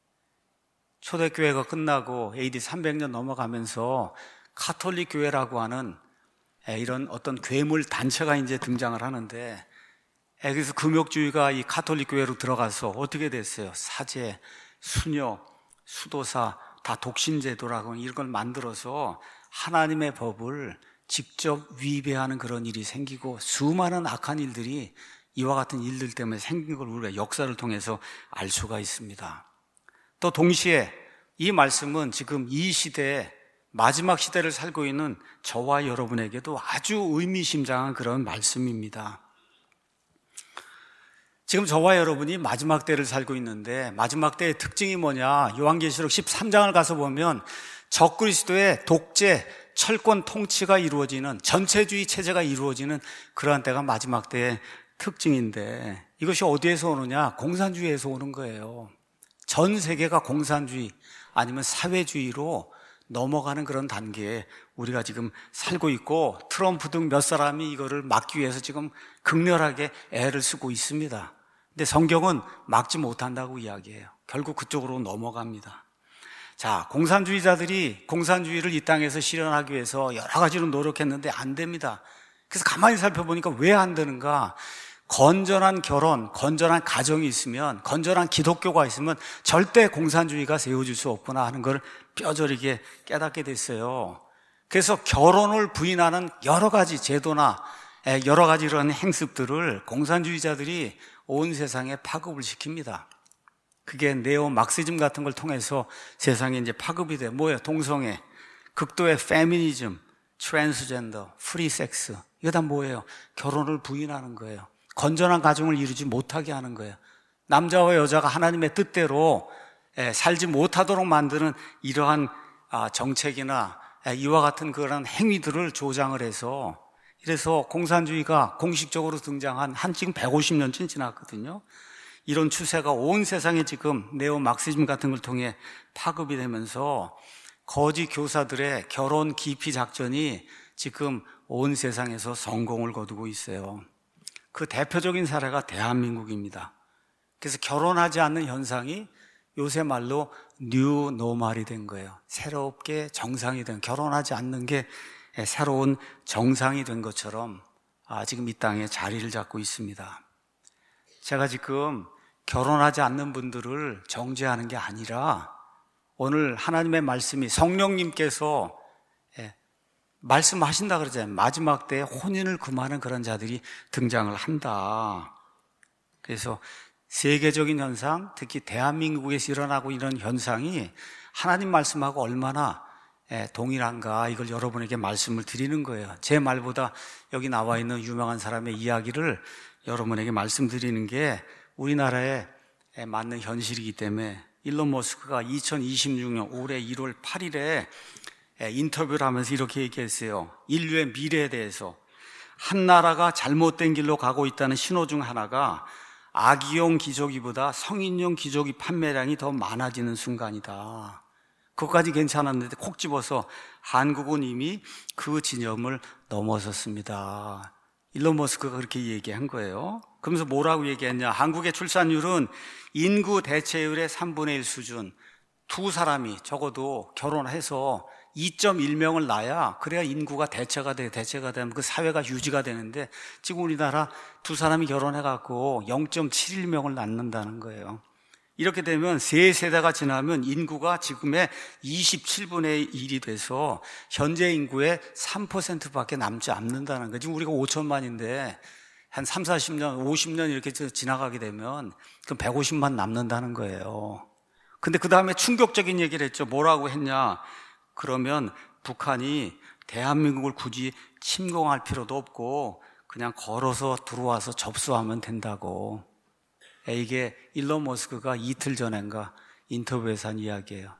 초대교회가 끝나고 에이디 삼백 년 넘어가면서 카톨릭 교회라고 하는 이런 어떤 괴물 단체가 이제 등장을 하는데, 그래서 금욕주의가 이 카톨릭 교회로 들어가서 어떻게 됐어요? 사제, 수녀, 수도사 다 독신제도라고 이런 걸 만들어서 하나님의 법을 직접 위배하는 그런 일이 생기고 수많은 악한 일들이 이와 같은 일들 때문에 생긴 걸 우리가 역사를 통해서 알 수가 있습니다. 또 동시에 이 말씀은 지금 이 시대에 마지막 시대를 살고 있는 저와 여러분에게도 아주 의미심장한 그런 말씀입니다. 지금 저와 여러분이 마지막 때를 살고 있는데 마지막 때의 특징이 뭐냐? 요한계시록 십삼 장을 가서 보면 적그리스도의 독재, 철권 통치가 이루어지는, 전체주의 체제가 이루어지는 그러한 때가 마지막 때의 특징인데, 이것이 어디에서 오느냐? 공산주의에서 오는 거예요. 전 세계가 공산주의 아니면 사회주의로 넘어가는 그런 단계에 우리가 지금 살고 있고, 트럼프 등 몇 사람이 이거를 막기 위해서 지금 극렬하게 애를 쓰고 있습니다. 근데 성경은 막지 못한다고 이야기해요. 결국 그쪽으로 넘어갑니다. 자, 공산주의자들이 공산주의를 이 땅에서 실현하기 위해서 여러 가지로 노력했는데 안 됩니다. 그래서 가만히 살펴보니까 왜 안 되는가? 건전한 결혼, 건전한 가정이 있으면, 건전한 기독교가 있으면 절대 공산주의가 세워질 수 없구나 하는 걸 뼈저리게 깨닫게 됐어요. 그래서 결혼을 부인하는 여러 가지 제도나 여러 가지 이런 행습들을 공산주의자들이 온 세상에 파급을 시킵니다. 그게 네오 막시즘 같은 걸 통해서 세상에 이제 파급이 돼. 뭐예요? 동성애, 극도의 페미니즘, 트랜스젠더, 프리섹스. 이거 다 뭐예요? 결혼을 부인하는 거예요. 건전한 가정을 이루지 못하게 하는 거예요. 남자와 여자가 하나님의 뜻대로 살지 못하도록 만드는 이러한 정책이나 이와 같은 그런 행위들을 조장을 해서, 이래서 공산주의가 공식적으로 등장한 한 지금 백오십 년쯤 지났거든요. 이런 추세가 온 세상에 지금 네오 막시즘 같은 걸 통해 파급이 되면서 거지 교사들의 결혼 기피 작전이 지금 온 세상에서 성공을 거두고 있어요. 그 대표적인 사례가 대한민국입니다. 그래서 결혼하지 않는 현상이 요새 말로 뉴 노멀이 된 거예요. 새롭게 정상이 된, 결혼하지 않는 게 새로운 정상이 된 것처럼 아, 지금 이 땅에 자리를 잡고 있습니다. 제가 지금 결혼하지 않는 분들을 정죄하는 게 아니라, 오늘 하나님의 말씀이 성령님께서 말씀하신다 그러잖아요. 마지막 때에 혼인을 금하는 그런 자들이 등장을 한다. 그래서 세계적인 현상, 특히 대한민국에서 일어나고 이런 현상이 하나님 말씀하고 얼마나 동일한가, 이걸 여러분에게 말씀을 드리는 거예요. 제 말보다 여기 나와 있는 유명한 사람의 이야기를 여러분에게 말씀드리는 게 우리나라에 맞는 현실이기 때문에 일론 머스크가 이천이십육 년 올해 일월 팔일에 인터뷰를 하면서 이렇게 얘기했어요. 인류의 미래에 대해서 한 나라가 잘못된 길로 가고 있다는 신호 중 하나가 아기용 기저귀보다 성인용 기저귀 판매량이 더 많아지는 순간이다. 그것까지 괜찮았는데 콕 집어서 한국은 이미 그 지점을 넘어섰습니다. 일론 머스크가 그렇게 얘기한 거예요. 그러면서 뭐라고 얘기했냐? 한국의 출산율은 인구 대체율의 삼분의 일 수준. 두 사람이 적어도 결혼해서 이 점 일 명을 낳아야 그래야 인구가 대체가 돼, 대체가 되면 그 사회가 유지가 되는데 지금 우리나라 두 사람이 결혼해갖고 영 점 칠일 명을 낳는다는 거예요. 이렇게 되면 세 세대가 지나면 인구가 지금의 이십칠분의 일이 돼서 현재 인구의 삼 퍼센트밖에 남지 않는다는 거예요. 지금 우리가 오천만인데 한 삼, 사십 년, 오십 년 이렇게 지나가게 되면 그럼 백오십만 남는다는 거예요. 근데 그 다음에 충격적인 얘기를 했죠. 뭐라고 했냐? 그러면 북한이 대한민국을 굳이 침공할 필요도 없고 그냥 걸어서 들어와서 접수하면 된다고. 이게 일론 머스크가 이틀 전인가 인터뷰에서 한 이야기예요.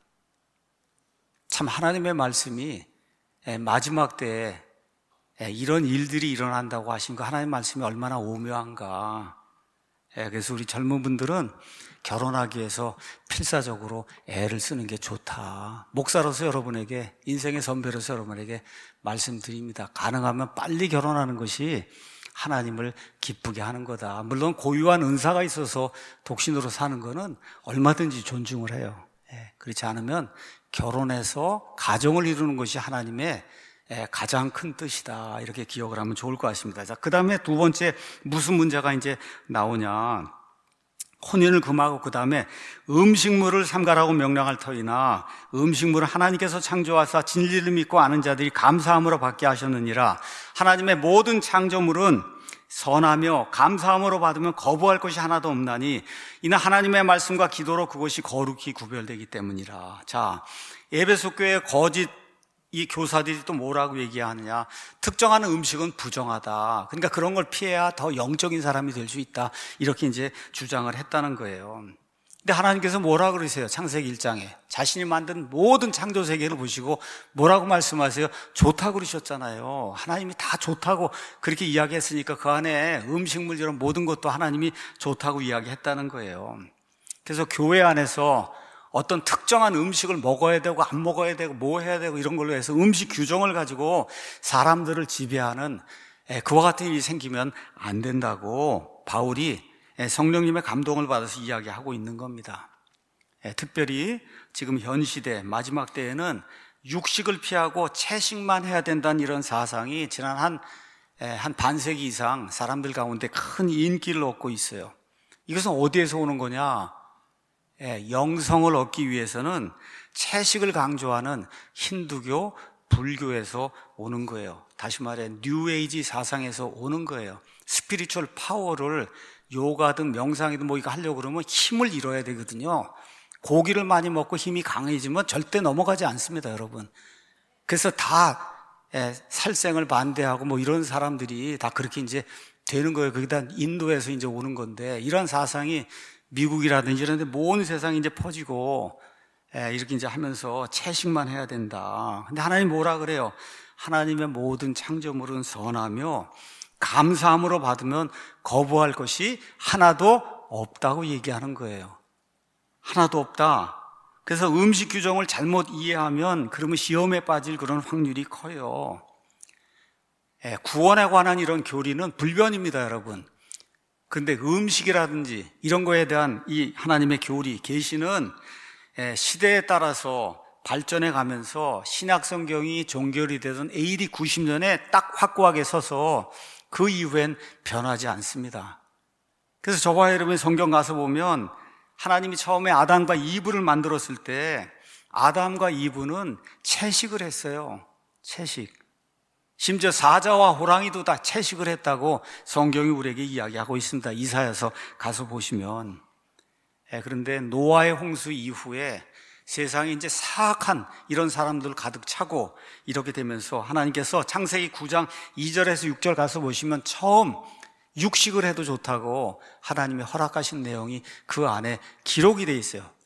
참 하나님의 말씀이 마지막 때에 이런 일들이 일어난다고 하신 거 하나님의 말씀이 얼마나 오묘한가. 그래서 우리 젊은 분들은 결혼하기 위해서 필사적으로 애를 쓰는 게 좋다. 목사로서 여러분에게, 인생의 선배로서 여러분에게 말씀드립니다. 가능하면 빨리 결혼하는 것이 하나님을 기쁘게 하는 거다. 물론 고유한 은사가 있어서 독신으로 사는 거는 얼마든지 존중을 해요. 그렇지 않으면 결혼해서 가정을 이루는 것이 하나님의 가장 큰 뜻이다. 이렇게 기억을 하면 좋을 것 같습니다. 자, 그 다음에 두 번째 무슨 문제가 이제 나오냐. 혼인을 금하고 그 다음에 음식물을 삼가라고 명령할 터이나 음식물을 하나님께서 창조하사 진리를 믿고 아는 자들이 감사함으로 받게 하셨느니라. 하나님의 모든 창조물은 선하며 감사함으로 받으면 거부할 것이 하나도 없나니 이는 하나님의 말씀과 기도로 그것이 거룩히 구별되기 때문이라. 자, 에베소 교회 거짓 이 교사들이 또 뭐라고 얘기하느냐. 특정한 음식은 부정하다. 그러니까 그런 걸 피해야 더 영적인 사람이 될 수 있다. 이렇게 이제 주장을 했다는 거예요. 근데 하나님께서 뭐라고 그러세요? 창세기 일 장에 자신이 만든 모든 창조 세계를 보시고 뭐라고 말씀하세요? 좋다고 그러셨잖아요. 하나님이 다 좋다고 그렇게 이야기했으니까 그 안에 음식물 이런 모든 것도 하나님이 좋다고 이야기했다는 거예요. 그래서 교회 안에서 어떤 특정한 음식을 먹어야 되고 안 먹어야 되고 뭐 해야 되고 이런 걸로 해서 음식 규정을 가지고 사람들을 지배하는 그와 같은 일이 생기면 안 된다고 바울이 성령님의 감동을 받아서 이야기하고 있는 겁니다. 특별히 지금 현 시대 마지막 때에는 육식을 피하고 채식만 해야 된다는 이런 사상이 지난 한, 한 반세기 이상 사람들 가운데 큰 인기를 얻고 있어요. 이것은 어디에서 오는 거냐? 영성을 얻기 위해서는 채식을 강조하는 힌두교, 불교에서 오는 거예요. 다시 말해 뉴에이지 사상에서 오는 거예요. 스피리추얼 파워를 요가든 명상이든 뭐 이거 하려고 그러면 힘을 잃어야 되거든요. 고기를 많이 먹고 힘이 강해지면 절대 넘어가지 않습니다, 여러분. 그래서 다 살생을 반대하고 뭐 이런 사람들이 다 그렇게 이제 되는 거예요. 거기다 인도에서 이제 오는 건데 이런 사상이 미국이라든지 이런 데 모든 세상에 이제 퍼지고, 예, 이렇게 이제 하면서 채식만 해야 된다. 근데 하나님 뭐라 그래요? 하나님의 모든 창조물은 선하며 감사함으로 받으면 거부할 것이 하나도 없다고 얘기하는 거예요. 하나도 없다. 그래서 음식 규정을 잘못 이해하면 그러면 시험에 빠질 그런 확률이 커요. 예, 구원에 관한 이런 교리는 불변입니다, 여러분. 근데 음식이라든지 이런 거에 대한 이 하나님의 교리, 계시는 시대에 따라서 발전해 가면서 신약 성경이 종결이 되던 에이디 구십 년에 딱 확고하게 서서 그 이후엔 변하지 않습니다. 그래서 저와 여러분이 성경 가서 보면 하나님이 처음에 아담과 이브를 만들었을 때 아담과 이브는 채식을 했어요. 채식. 심지어 사자와 호랑이도 다 채식을 했다고 성경이 우리에게 이야기하고 있습니다. 이사야서 가서 보시면. 그런데 노아의 홍수 이후에 세상이 이제 사악한 이런 사람들 가득 차고 이렇게 되면서 하나님께서 창세기 구 장 이 절에서 육 절 가서 보시면 처음 육식을 해도 좋다고 하나님이 허락하신 내용이 그 안에 기록이 돼 있어요.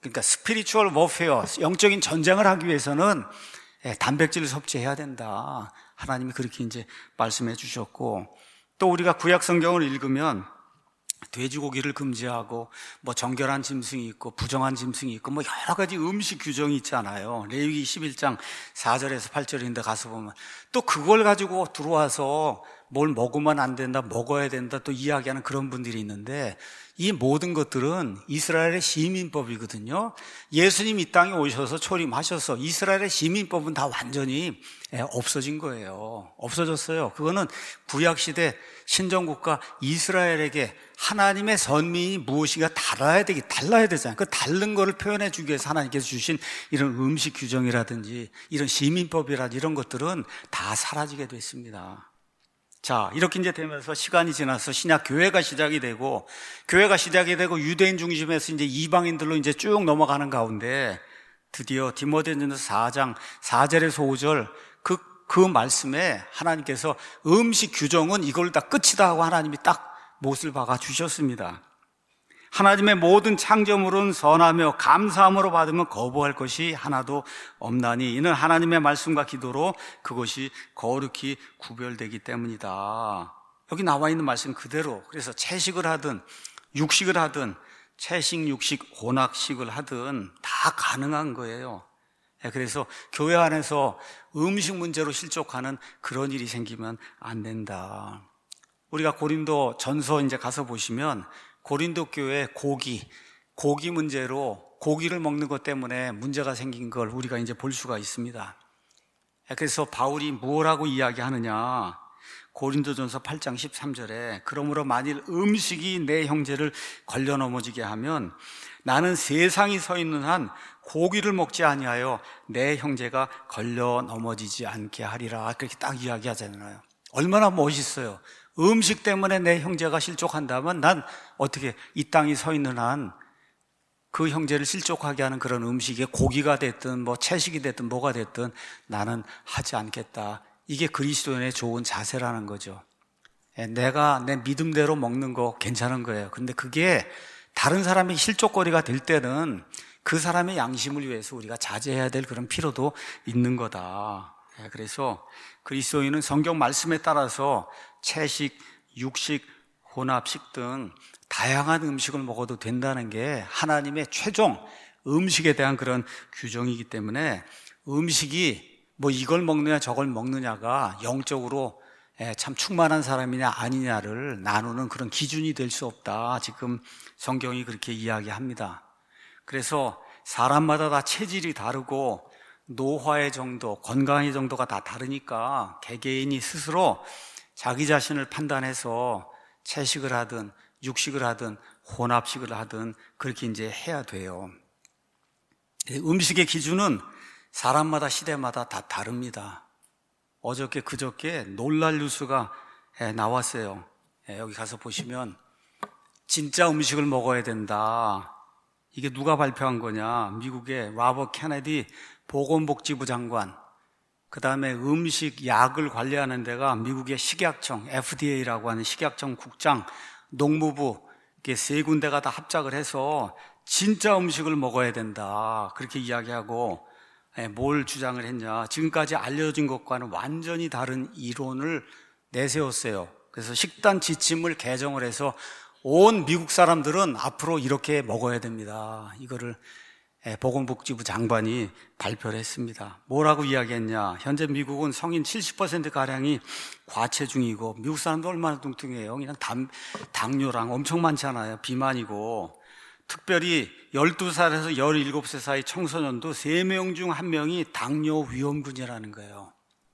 그러니까 스피리추얼 워페어, 영적인 전쟁을 하기 위해서는 단백질을 섭취해야 된다. 하나님이 그렇게 이제 말씀해 주셨고, 또 우리가 구약 성경을 읽으면 돼지고기를 금지하고 뭐 정결한 짐승이 있고 부정한 짐승이 있고 뭐 여러 가지 음식 규정이 있잖아요. 레위기 십일 장 사 절에서 팔 절인데 가서 보면 또 그걸 가지고 들어와서 뭘 먹으면 안 된다, 먹어야 된다 또 이야기하는 그런 분들이 있는데, 이 모든 것들은 이스라엘의 시민법이거든요. 예수님 이 땅에 오셔서 초림하셔서 이스라엘의 시민법은 다 완전히 없어진 거예요. 없어졌어요. 그거는 구약시대 신정국가 이스라엘에게 하나님의 선민이 무엇인가 달라야 되기, 달라야 되잖아요. 그 다른 거를 표현해 주기 위해서 하나님께서 주신 이런 음식 규정이라든지 이런 시민법이라든지 이런 것들은 다 사라지게 됐습니다. 자, 이렇게 이제 되면서 시간이 지나서 신약 교회가 시작이 되고, 교회가 시작이 되고 유대인 중심에서 이제 이방인들로 이제 쭉 넘어가는 가운데 드디어 디모데전서 사 장 사 절에서 오 절 그, 그 말씀에 하나님께서 음식 규정은 이걸 다 끝이다 하고 하나님이 딱 못을 박아 주셨습니다. 하나님의 모든 창조물은 선하며 감사함으로 받으면 거부할 것이 하나도 없나니 이는 하나님의 말씀과 기도로 그것이 거룩히 구별되기 때문이다. 여기 나와 있는 말씀 그대로, 그래서 채식을 하든 육식을 하든 채식, 육식, 혼합식을 하든 다 가능한 거예요. 그래서 교회 안에서 음식 문제로 실족하는 그런 일이 생기면 안 된다. 우리가 고린도 전서 이제 가서 보시면 고린도 교회 고기, 고기 문제로 고기를 먹는 것 때문에 문제가 생긴 걸 우리가 이제 볼 수가 있습니다. 그래서 바울이 뭐라고 이야기하느냐? 고린도전서 팔 장 십삼 절에 그러므로 만일 음식이 내 형제를 걸려 넘어지게 하면 나는 세상이 서 있는 한 고기를 먹지 아니하여 내 형제가 걸려 넘어지지 않게 하리라. 그렇게 딱 이야기하잖아요. 얼마나 멋있어요. 음식 때문에 내 형제가 실족한다면 난 어떻게 이 땅이 서 있는 한 그 형제를 실족하게 하는 그런 음식에 고기가 됐든 뭐 채식이 됐든 뭐가 됐든 나는 하지 않겠다. 이게 그리스도인의 좋은 자세라는 거죠. 내가 내 믿음대로 먹는 거 괜찮은 거예요. 근데 그게 다른 사람의 실족거리가 될 때는 그 사람의 양심을 위해서 우리가 자제해야 될 그런 필요도 있는 거다. 그래서 그리스도인은 성경 말씀에 따라서 채식, 육식, 혼합식 등 다양한 음식을 먹어도 된다는 게 하나님의 최종 음식에 대한 그런 규정이기 때문에 음식이 뭐 이걸 먹느냐 저걸 먹느냐가 영적으로 참 충만한 사람이냐 아니냐를 나누는 그런 기준이 될 수 없다. 지금 성경이 그렇게 이야기합니다. 그래서 사람마다 다 체질이 다르고 노화의 정도, 건강의 정도가 다 다르니까 개개인이 스스로 자기 자신을 판단해서 채식을 하든 육식을 하든 혼합식을 하든 그렇게 이제 해야 돼요. 음식의 기준은 사람마다 시대마다 다 다릅니다. 어저께 그저께 놀랄 뉴스가 나왔어요. 여기 가서 보시면 진짜 음식을 먹어야 된다. 이게 누가 발표한 거냐? 미국의 로버트 케네디 보건복지부 장관, 그 다음에 음식, 약을 관리하는 데가 미국의 식약청, 에프 디 에이라고 하는 식약청 국장, 농무부, 이게 세 군데가 다 합작을 해서 진짜 음식을 먹어야 된다. 그렇게 이야기하고 뭘 주장을 했냐. 지금까지 알려진 것과는 완전히 다른 이론을 내세웠어요. 그래서 식단 지침을 개정을 해서 온 미국 사람들은 앞으로 이렇게 먹어야 됩니다. 이거를 보건복지부 장관이 발표를 했습니다. 뭐라고 이야기했냐. 현재 미국은 성인 칠십 퍼센트가량이 과체중이고 미국 사람도 얼마나 뚱뚱해요. 그냥 당, 당뇨랑 엄청 많잖아요. 비만이고. 특별히 열두 살에서 열일곱 세 사이 청소년도 세 명 중 한 명이 당뇨 위험군이라는 거예요.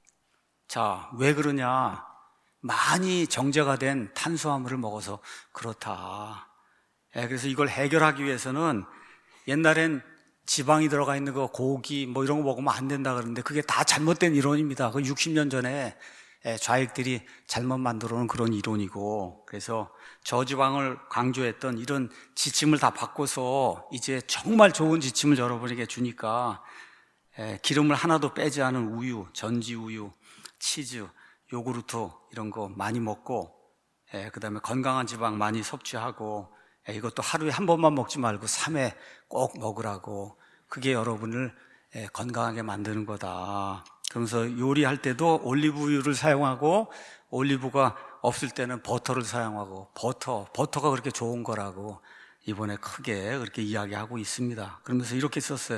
자, 왜 그러냐. 많이 정제가 된 탄수화물을 먹어서 그렇다. 그래서 이걸 해결하기 위해서는 옛날엔 지방이 들어가 있는 거 고기 뭐 이런 거 먹으면 안 된다 그러는데 그게 다 잘못된 이론입니다. 그 육십 년 전에 좌익들이 잘못 만들어 놓은 그런 이론이고, 그래서 저지방을 강조했던 이런 지침을 다 바꿔서 이제 정말 좋은 지침을 여러분에게 주니까 기름을 하나도 빼지 않은 우유, 전지 우유, 치즈, 요구르트 이런 거 많이 먹고 그 다음에 건강한 지방 많이 섭취하고 이것도 하루에 한 번만 먹지 말고 삼 회 꼭 먹으라고. 그게 여러분을 건강하게 만드는 거다. 그러면서 요리할 때도 올리브유를 사용하고 올리브가 없을 때는 버터를 사용하고 버터, 버터가 그렇게 좋은 거라고 이번에 크게 그렇게 이야기하고 있습니다. 그러면서 이렇게 썼어요.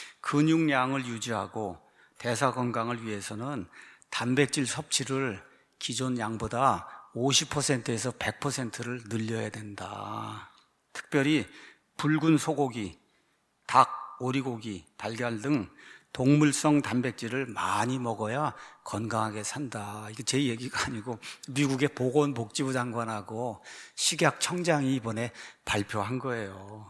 근육량을 유지하고 대사 건강을 위해서는 단백질 섭취를 기존 양보다 오십 퍼센트에서 백 퍼센트를 늘려야 된다. 특별히 붉은 소고기, 닭, 오리고기, 달걀 등 동물성 단백질을 많이 먹어야 건강하게 산다. 이게 제 얘기가 아니고 미국의 보건복지부 장관하고 식약청장이 이번에 발표한 거예요.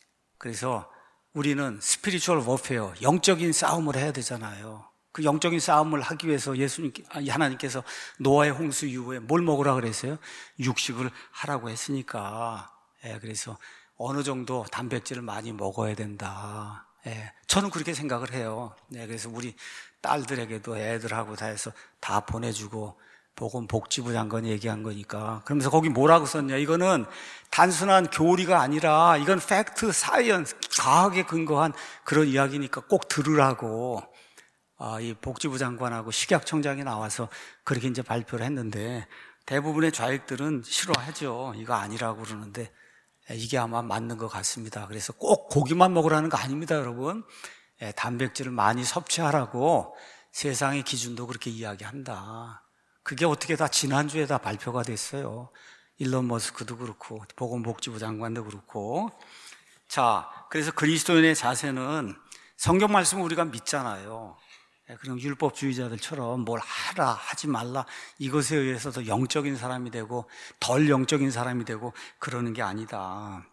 그래서 우리는 스피리추얼 워페어, 영적인 싸움을 해야 되잖아요. 그 영적인 싸움을 하기 위해서 예수님, 하나님께서 노아의 홍수 이후에 뭘 먹으라 그랬어요? 육식을 하라고 했으니까. 예, 그래서 어느 정도 단백질을 많이 먹어야 된다. 예, 저는 그렇게 생각을 해요. 예, 그래서 우리 딸들에게도 애들하고 다 해서 다 보내주고 보건복지부 장관이 얘기한 거니까. 그러면서 거기 뭐라고 썼냐? 이거는 단순한 교리가 아니라 이건 팩트, 사이언스, 과학에 근거한 그런 이야기니까 꼭 들으라고. 아, 이 복지부 장관하고 식약청장이 나와서 그렇게 이제 발표를 했는데 대부분의 좌익들은 싫어하죠. 이거 아니라고 그러는데 이게 아마 맞는 것 같습니다. 그래서 꼭 고기만 먹으라는 거 아닙니다, 여러분. 예, 단백질을 많이 섭취하라고 세상의 기준도 그렇게 이야기한다. 그게 어떻게 다 지난주에 다 발표가 됐어요. 일론 머스크도 그렇고 보건복지부 장관도 그렇고. 자, 그래서 그리스도인의 자세는 성경 말씀을 우리가 믿잖아요. 그럼 율법주의자들처럼 뭘 하라 하지 말라 이것에 의해서 더 영적인 사람이 되고 덜 영적인 사람이 되고 그러는 게 아니다.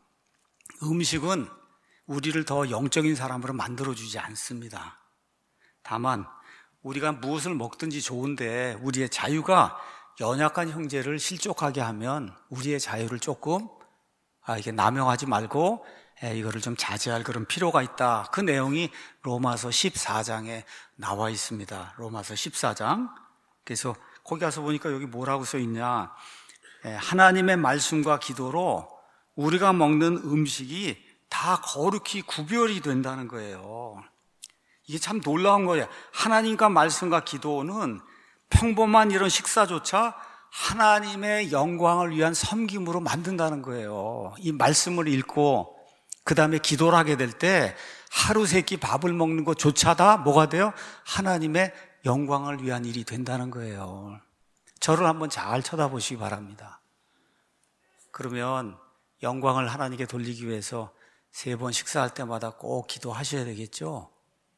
음식은 우리를 더 영적인 사람으로 만들어주지 않습니다. 다만 우리가 무엇을 먹든지 좋은데 우리의 자유가 연약한 형제를 실족하게 하면 우리의 자유를 조금 아, 이게 남용하지 말고 예, 이거를 좀 자제할 그런 필요가 있다. 그 내용이 로마서 십사 장에 나와 있습니다. 로마서 십사 장. 그래서 거기 가서 보니까 여기 뭐라고 써 있냐. 예, 하나님의 말씀과 기도로 우리가 먹는 음식이 다 거룩히 구별이 된다는 거예요. 이게 참 놀라운 거예요. 하나님과 말씀과 기도는 평범한 이런 식사조차 하나님의 영광을 위한 섬김으로 만든다는 거예요. 이 말씀을 읽고 그 다음에 기도를 하게 될 때 하루 세 끼 밥을 먹는 것조차 다 뭐가 돼요? 하나님의 영광을 위한 일이 된다는 거예요. 저를 한번 잘 쳐다보시기 바랍니다. 그러면 영광을 하나님께 돌리기 위해서 세 번 식사할 때마다 꼭 기도하셔야 되겠죠?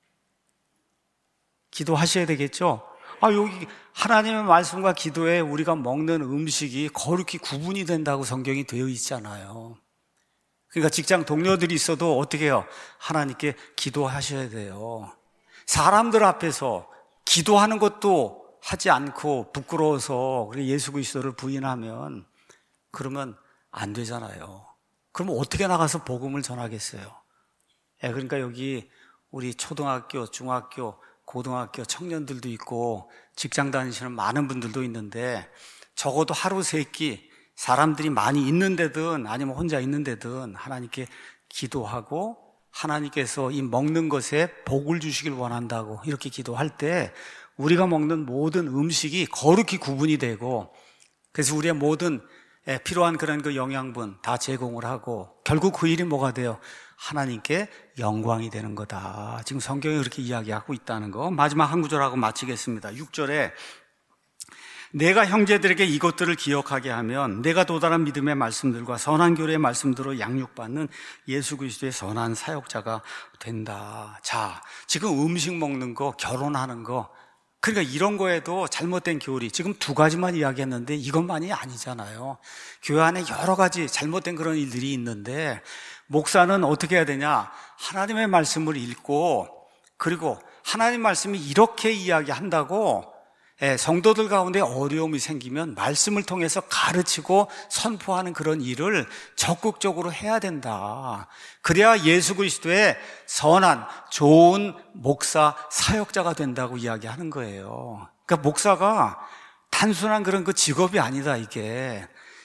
기도하셔야 되겠죠? 아, 여기 하나님의 말씀과 기도에 우리가 먹는 음식이 거룩히 구분이 된다고 성경이 되어 있잖아요. 그러니까 직장 동료들이 있어도 어떻게 해요? 하나님께 기도하셔야 돼요. 사람들 앞에서 기도하는 것도 하지 않고 부끄러워서 예수 그리스도를 부인하면 그러면 안 되잖아요. 그럼 어떻게 나가서 복음을 전하겠어요? 예, 그러니까 여기 우리 초등학교, 중학교, 고등학교 청년들도 있고 직장 다니시는 많은 분들도 있는데 적어도 하루 세 끼 사람들이 많이 있는 데든 아니면 혼자 있는 데든 하나님께 기도하고 하나님께서 이 먹는 것에 복을 주시길 원한다고 이렇게 기도할 때 우리가 먹는 모든 음식이 거룩히 구분이 되고 그래서 우리의 모든 필요한 그런 그 영양분 다 제공을 하고 결국 그 일이 뭐가 돼요? 하나님께 영광이 되는 거다. 지금 성경이 그렇게 이야기하고 있다는 거. 마지막 한 구절하고 마치겠습니다. 육 절에 내가 형제들에게 이것들을 기억하게 하면 내가 도달한 믿음의 말씀들과 선한 교례의 말씀들로 양육받는 예수 그리스도의 선한 사역자가 된다. 자, 지금 음식 먹는 거, 결혼하는 거, 그러니까 이런 거에도 잘못된 교리, 지금 두 가지만 이야기했는데 이것만이 아니잖아요. 교회 안에 여러 가지 잘못된 그런 일들이 있는데 목사는 어떻게 해야 되냐? 하나님의 말씀을 읽고 그리고 하나님 말씀이 이렇게 이야기한다고 성도들 가운데 어려움이 생기면 말씀을 통해서 가르치고 선포하는 그런 일을 적극적으로 해야 된다. 그래야 예수 그리스도의 선한 좋은 목사 사역자가 된다고 이야기하는 거예요. 그러니까 목사가 단순한 그런 그 직업이 아니다. 이게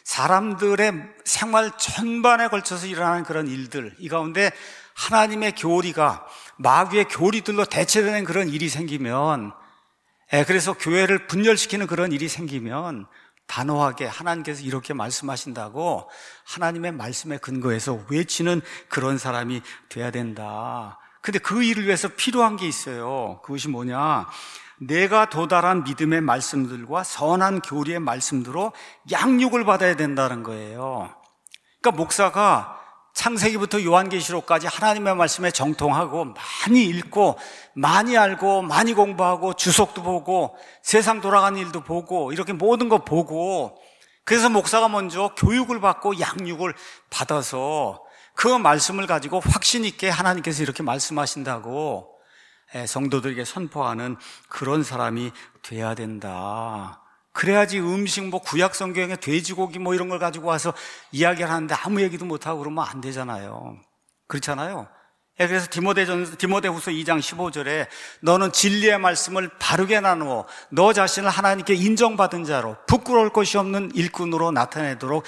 사람들의 생활 전반에 걸쳐서 일어나는 그런 일들, 이 가운데 하나님의 교리가 마귀의 교리들로 대체되는 그런 일이 생기면, 그래서 교회를 분열시키는 그런 일이 생기면 단호하게 하나님께서 이렇게 말씀하신다고 하나님의 말씀에 근거해서 외치는 그런 사람이 돼야 된다. 근데 그 일을 위해서 필요한 게 있어요. 그것이 뭐냐? 내가 도달한 믿음의 말씀들과 선한 교리의 말씀들로 양육을 받아야 된다는 거예요. 그러니까 목사가 창세기부터 요한계시록까지 하나님의 말씀에 정통하고 많이 읽고 많이 알고 많이 공부하고 주석도 보고 세상 돌아가는 일도 보고 이렇게 모든 거 보고, 그래서 목사가 먼저 교육을 받고 양육을 받아서 그 말씀을 가지고 확신 있게 하나님께서 이렇게 말씀하신다고 성도들에게 선포하는 그런 사람이 돼야 된다. 그래야지 음식 뭐 구약 성경에 돼지고기 뭐 이런 걸 가지고 와서 이야기를 하는데 아무 얘기도 못하고 그러면 안 되잖아요. 그렇잖아요. 그래서 디모데전, 디모데후서 이 장 십오 절에 너는 진리의 말씀을 바르게 나누어 너 자신을 하나님께 인정받은 자로 부끄러울 것이 없는 일꾼으로 나타내도록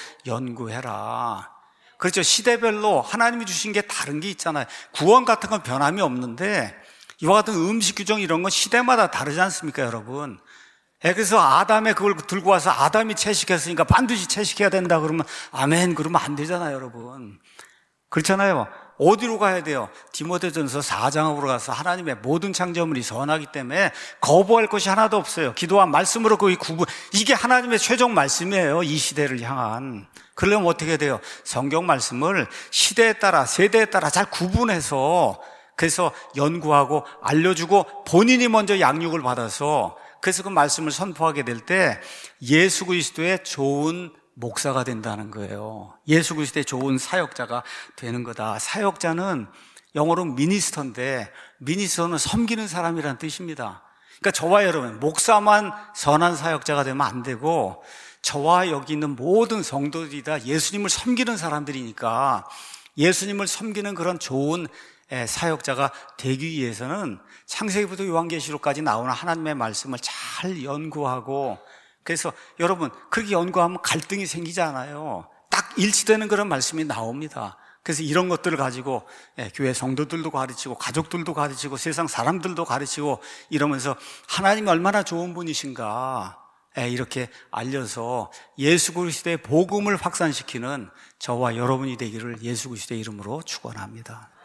연구해라. 그렇죠. 시대별로 하나님이 주신 게 다른 게 있잖아요. 구원 같은 건 변함이 없는데 이와 같은 음식 규정 이런 건 시대마다 다르지 않습니까, 여러분? 그래서 아담의 그걸 들고 와서 아담이 채식했으니까 반드시 채식해야 된다 그러면 아멘 그러면 안 되잖아요, 여러분. 그렇잖아요. 어디로 가야 돼요? 디모데전서 사 장으로 가서 하나님의 모든 창조물이 선하기 때문에 거부할 것이 하나도 없어요. 기도와 말씀으로 그 구분, 이게 하나님의 최종 말씀이에요. 이 시대를 향한. 그러려면 어떻게 돼요? 성경 말씀을 시대에 따라 세대에 따라 잘 구분해서 그래서 연구하고 알려주고 본인이 먼저 양육을 받아서 그래서 그 말씀을 선포하게 될 때 예수 그리스도의 좋은 목사가 된다는 거예요. 예수 그리스도의 좋은 사역자가 되는 거다. 사역자는 영어로 미니스터인데 미니스터는 섬기는 사람이라는 뜻입니다. 그러니까 저와 여러분, 목사만 선한 사역자가 되면 안 되고 저와 여기 있는 모든 성도들이 다 예수님을 섬기는 사람들이니까 예수님을 섬기는 그런 좋은 사역자가 되기 위해서는 창세기부터 요한계시록까지 나오는 하나님의 말씀을 잘 연구하고, 그래서 여러분 그렇게 연구하면 갈등이 생기지 않아요. 딱 일치되는 그런 말씀이 나옵니다. 그래서 이런 것들을 가지고 교회 성도들도 가르치고 가족들도 가르치고 세상 사람들도 가르치고 이러면서 하나님이 얼마나 좋은 분이신가 이렇게 알려서 예수 그리스도의 복음을 확산시키는 저와 여러분이 되기를 예수 그리스도의 이름으로 축원합니다.